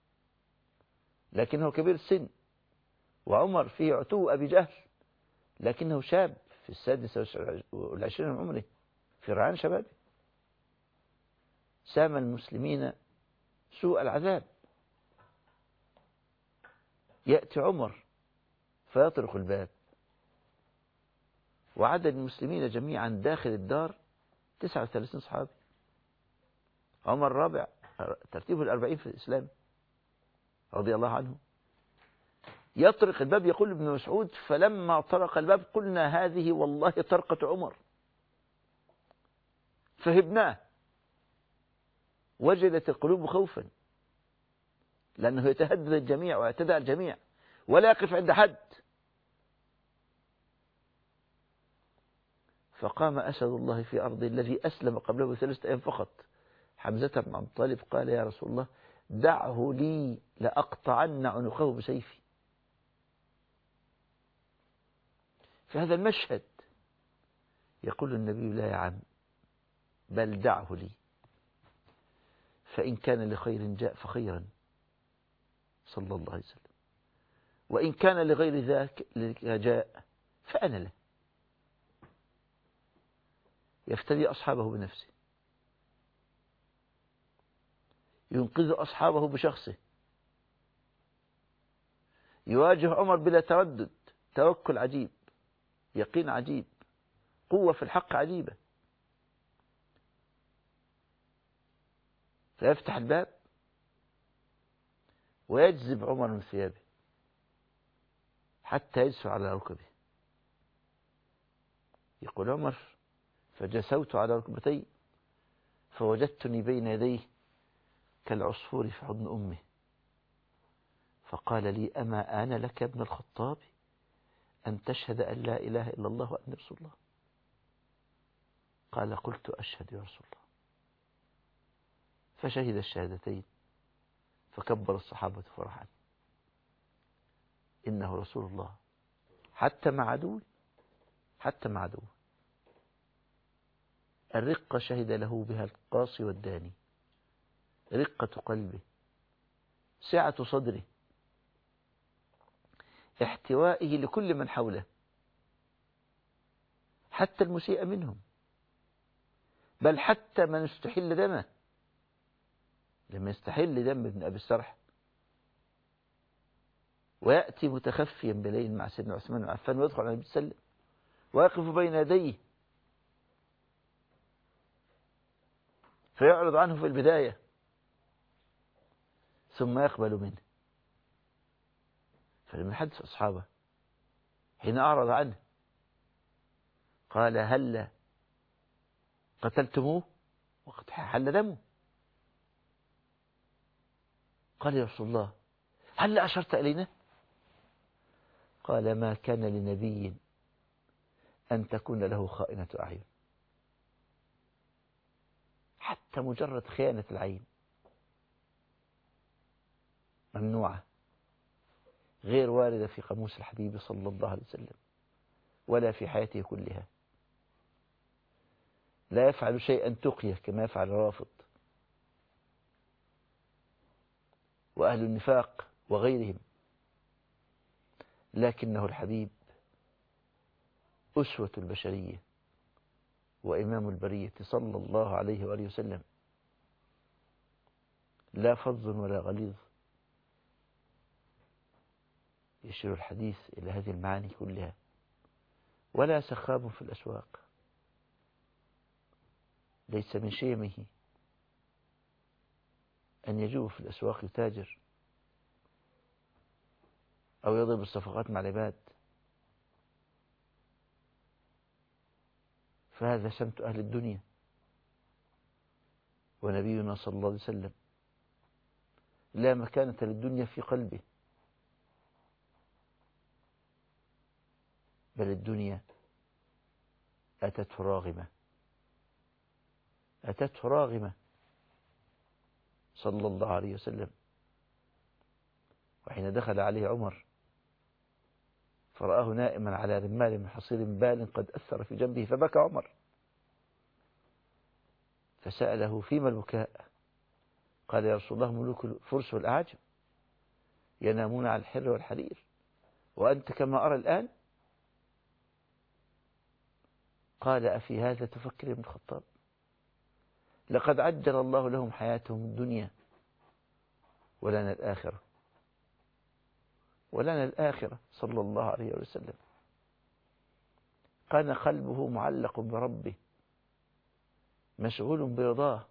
Speaker 2: لكنه كبير السن، وعمر فيه عتو أبي جهل لكنه شاب في السادسة والعشرين من عمره، في رعان شبابه، سام المسلمين سوء العذاب. يأتي عمر فيطرق الباب، وعدد المسلمين جميعا داخل الدار تسعة وثلاثين صحابي. عمر الرابع ترتيبه الأربعين في الإسلام رضي الله عنه. يطرق الباب، يقول ابن مسعود: فلما طرق الباب قلنا هذه والله طرقة عمر، فهبناه، وجلت القلوب خوفا، لأنه يتهدد الجميع ويعتدى الجميع ولا يقف عند حد. فقام أسد الله في أرض الذي أسلم قبله بثلاثة أيام فقط، حمزة بن عبد الطالب، قال: يا رسول الله دعه لي لأقطعن عنقه بسيفي. في هذا المشهد يقول النبي: لا يا عم، بل دعه لي، فإن كان لخير جاء فخيرا صلى الله عليه وسلم، وإن كان لغير ذاك جاء فأنا له. يفتدي أصحابه بنفسه، ينقذ أصحابه بشخصه، يواجه عمر بلا تردد، توكل عجيب، يقين عجيب، قوة في الحق عجيبة. فيفتح الباب ويجذب عمر من ثيابه حتى يجسو على ركبه. يقول عمر: فجسوت على ركبتي فوجدتني بين يديه كالعصفور في حضن أمه، فقال لي: أما آن لك يا ابن الخطاب أن تشهد أن لا إله إلا الله وأن رسول الله؟ قال: قلت أشهد يا رسول الله. فشهد الشهادتين، فكبر الصحابة فرحا، إنه رسول الله، حتى مع عدو، حتى مع عدو. الرقة شهد له بها القاصي والداني، رقة قلبه، سعة صدره، احتوائه لكل من حوله، حتى المسيء منهم، بل حتى من استحل دمه. لما يستحل دم ابن أبي السرح ويأتي متخفيا بليل مع سيدنا عثمان بن عفان ويدخل على النبي صلى الله عليه وسلم ويقف بين يديه فيعرض عنه في البداية ثم يقبل منه. فلما يحدث أصحابه حين أعرض عنه قال: هل قتلتموه وقد حل دمه؟ قال: يا رسول الله هل أشرت إلينا؟ قال: ما كان لنبي أن تكون له خائنة أعين. حتى مجرد خيانة العين ممنوعة، غير واردة في قاموس الحبيب صلى الله عليه وسلم ولا في حياته كلها. لا يفعل شيئا تقيه كما يفعل الرافض وأهل النفاق وغيرهم لكنه الحبيب أسوة البشرية وإمام البرية صلى الله عليه وآله وسلم، لا فظ ولا غليظ. يشير الحديث إلى هذه المعاني كلها. ولا سخاب في الأسواق، ليس من شيمه أن يجوب في الأسواق يتاجر أو يضرب الصفقات مع العباد، فهذا سمت أهل الدنيا. ونبينا صلى الله عليه وسلم لا مكانة للدنيا في قلبه، بل الدنيا أتته راغمة، أتته راغمة صلى الله عليه وسلم. وحين دخل عليه عمر فرآه نائما على رمال من حصير بال قد أثر في جنبه، فبكى عمر، فسأله فيما البكاء؟ قال يا رسول الله ملوك الفرس والأعاجم ينامون على الحر والحرير وأنت كما أرى الآن. قال أفي هذا تفكر ابن الخطاب؟ لقد عجل الله لهم حياتهم الدنيا ولنا الآخرة، ولنا الآخرة صلى الله عليه وسلم. كان قلبه معلق بربه مشغول برضاه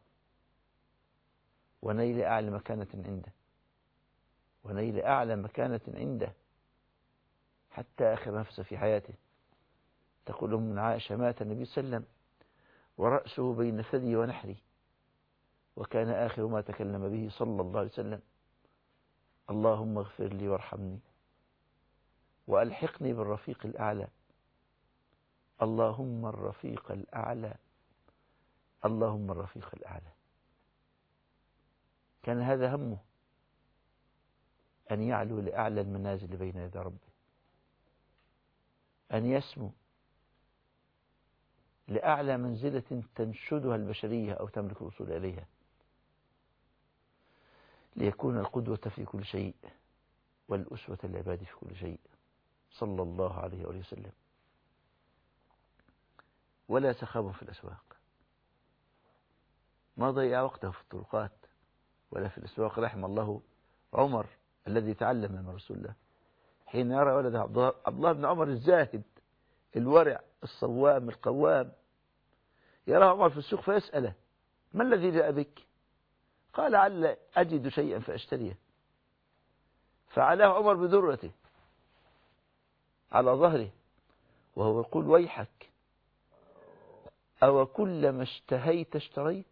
Speaker 2: ونيل أعلى مكانة عنده، ونيل أعلى مكانة عنده حتى آخر نفس في حياته. تقول من عائشة مات النبي صلى الله عليه وسلم ورأسه بين ثدي ونحري، وكان آخر ما تكلم به صلى الله عليه وسلم اللهم اغفر لي وارحمني وألحقني بالرفيق الأعلى، اللهم الرفيق الأعلى، اللهم الرفيق الأعلى. كان هذا همه، أن يعلو لأعلى المنازل بين يدي ربه، أن يسمو لأعلى منزلة تنشدها البشرية أو تملك الوصول إليها، ليكون القدوة في كل شيء والأسوة العباد في كل شيء صلى الله عليه وآله وسلم. ولا سخاب في الأسواق، ما ضيع وقته في الطرقات ولا في الأسواق. رحم الله عمر الذي تعلم من رسول الله حين يرى ولد عبد الله بن عمر الزاهد الورع الصوام القوام، يرى عمر في السوق فيسأله ما الذي جاء بك؟ قال عل أجد شيئا فأشتريه، فعلاه عمر بدرته على ظهره وهو يقول ويحك أو كلما اشتهيت اشتريت،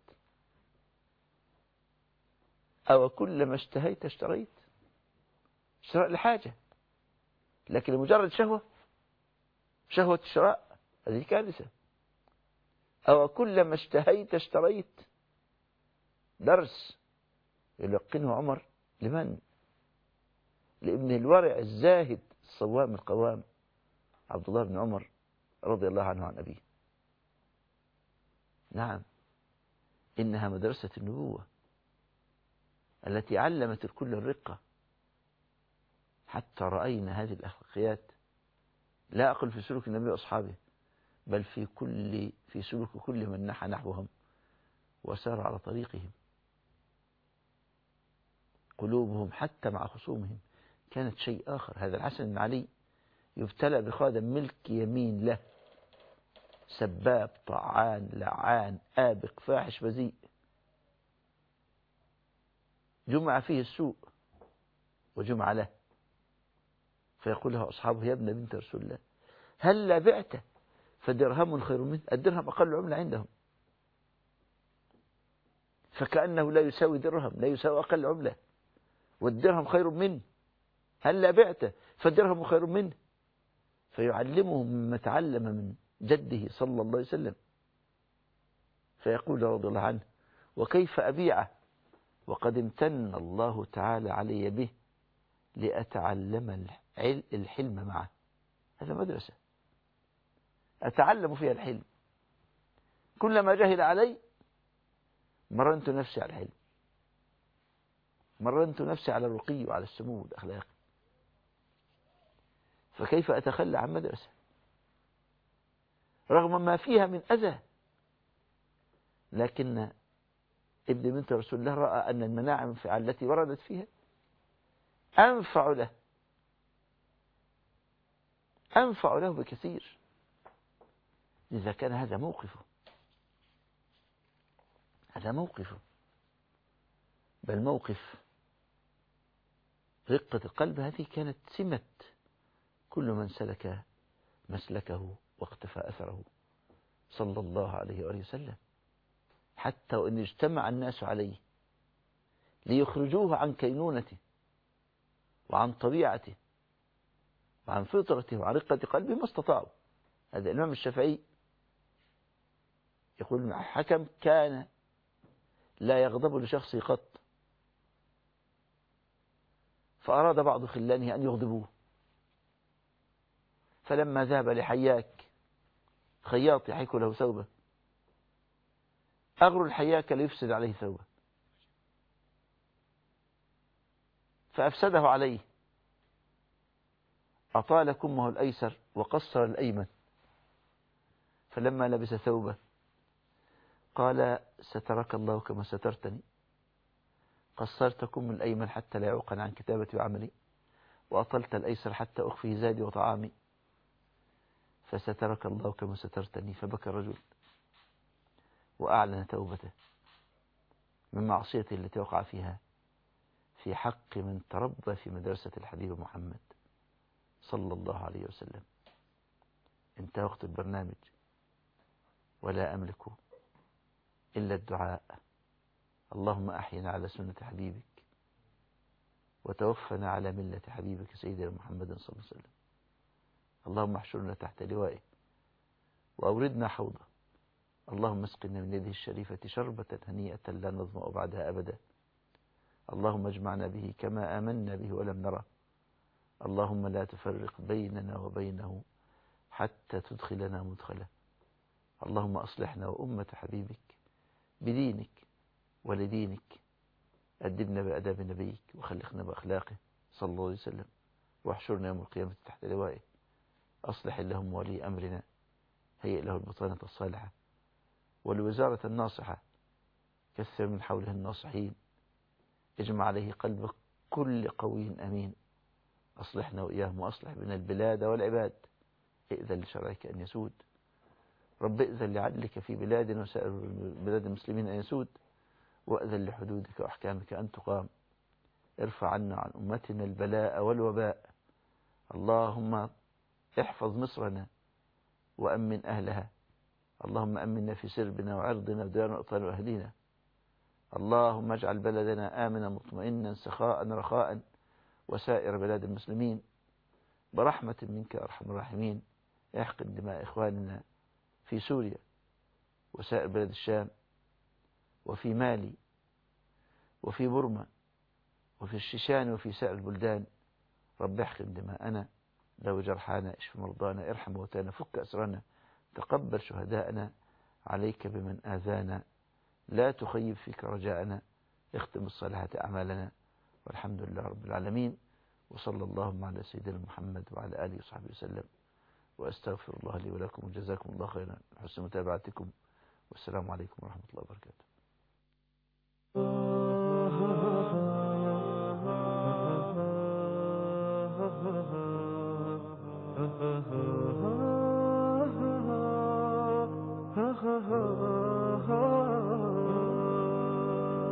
Speaker 2: أو كلما اشتهيت اشتريت، شراء لحاجة، لكن لمجرد شهوة، شهوة الشراء هذه كارثة. أو كلما اشتهيت اشتريت، درس يلقنه عمر لمن؟ لابن الورع الزاهد الصوام القوام عبد الله بن عمر رضي الله عنه عن أبيه. نعم، إنها مدرسة النبوة التي علمت الكل الرقة، حتى رأينا هذه الأخلاقيات لا أقل في سلوك النبي وأصحابه، بل في كل في سلوك كل من نحى نحوهم وسار على طريقهم. قلوبهم حتى مع خصومهم كانت شيء آخر. هذا الحسن بن علي يبتلى بخادم ملك يمين له، سباب طعان لعان آبق فاحش بذيء، جمع فيه السوء وجمع له، فيقول له أصحابه يا ابن بنت رسول الله هل لا بعت فدرهم خير منه؟ الدرهم أقل عملة عندهم، فكأنه لا يساوي درهم، لا يساوي أقل عملة، والدرهم خير منه. هل لا بعت فالدرهم خير منه؟ فيعلمهم مما تعلم من جده صلى الله عليه وسلم، فيقول رضي الله عنه وكيف أبيعه وقد امتن الله تعالى علي به لأتعلم الحلم معه. هذا مدرسة أتعلم فيها الحلم، كلما جهل علي مرنت نفسي على الحلم، مرنت نفسي على الرقي وعلى السمو والأخلاق. فكيف أتخلى عن مدرسة رغم ما فيها من أذى؟ لكن ابن بنت رسول الله رأى أن المناعم التي وردت فيها أنفع له أنفع له بكثير. إذا كان هذا موقفه هذا موقفه بل موقف رقة القلب هذه كانت سمة كل من سلك مسلكه واقتفى أثره صلى الله عليه وآله وسلم، حتى وإن اجتمع الناس عليه ليخرجوه عن كينونته وعن طبيعته وعن فطرته وعن رقة قلبه ما استطاعوا. هذا الإمام الشافعي يقول حكم كان لا يغضب لشخصه قط، فأراد بعض خلانه أن يغضبوه، فلما ذهب لحياك خياط يحيك له ثوبه أغر الحياك ليفسد عليه ثوبه، فأفسده عليه، أطال كمه الأيسر وقصر الأيمن، فلما لبس ثوبه قال سترك الله كما سترتني، قصرت كم الأيمن حتى لا يعوقني عن كتابتي وعملي، وأطلت الأيسر حتى أخفي زادي وطعامي، فسترك الله كما سترتني. فبكى الرجل وأعلن توبته من معصيته التي وقع فيها في حق من تربى في مدرسة الحبيب محمد صلى الله عليه وسلم. انتهى وقت البرنامج ولا أملك إلا الدعاء. اللهم أحينا على سنة حبيبك وتوفنا على ملة حبيبك سيدنا محمد صلى الله عليه وسلم. اللهم احشرنا تحت لوائه وأوردنا حوضه. اللهم اسقنا من يده الشريفة شربة هنيئة لا نظمأ بعدها أبدا. اللهم اجمعنا به كما آمنا به ولم نره. اللهم لا تفرق بيننا وبينه حتى تدخلنا مدخله. اللهم أصلحنا وأمة حبيبك بدينك ولدينك. أدبنا بأداب نبيك وخلقنا بأخلاقه صلى الله عليه وسلم، واحشرنا يوم القيامة تحت لوائه. أصلح اللهم ولي أمرنا، هيئ له البطانة الصالحة والوزارة الناصحة، كثر من حوله الناصحين، اجمع عليه قلب كل قوي أمين. أصلحنا وإياهم وأصلح بنا البلاد والعباد. ائذن لشرعك أن يسود. رب ائذن لعدلك في بلادنا وسائر بلاد المسلمين أن يسود، وأذن لحدودك وأحكامك أن تقام. ارفع عنا عن أمتنا البلاء والوباء. اللهم احفظ مصرنا وأمن أهلها. اللهم أمنا في سربنا وعرضنا وديارنا وأطفالنا وأهلينا. اللهم اجعل بلدنا آمنا مطمئنا سخاء رخاء وسائر بلاد المسلمين برحمة منك أرحم الراحمين. احقن دماء إخواننا في سوريا وسائر بلاد الشام وفي مالي وفي بورما وفي الشيشان وفي سائر البلدان. رب احقن دماءنا، لو جرحانا، اشف مرضانا، ارحم موتانا، فك أسرنا، تقبل شهداءنا، عليك بمن آذانا، لا تخيب فيك رجاءنا، اختم الصالحات أعمالنا، والحمد لله رب العالمين. وصلى اللهم على سيدنا محمد وعلى آله وصحبه وسلم، وأستغفر الله لي ولكم وجزاكم الله خيرا حسن متابعتكم، والسلام عليكم ورحمة الله وبركاته.
Speaker 1: ha ha ha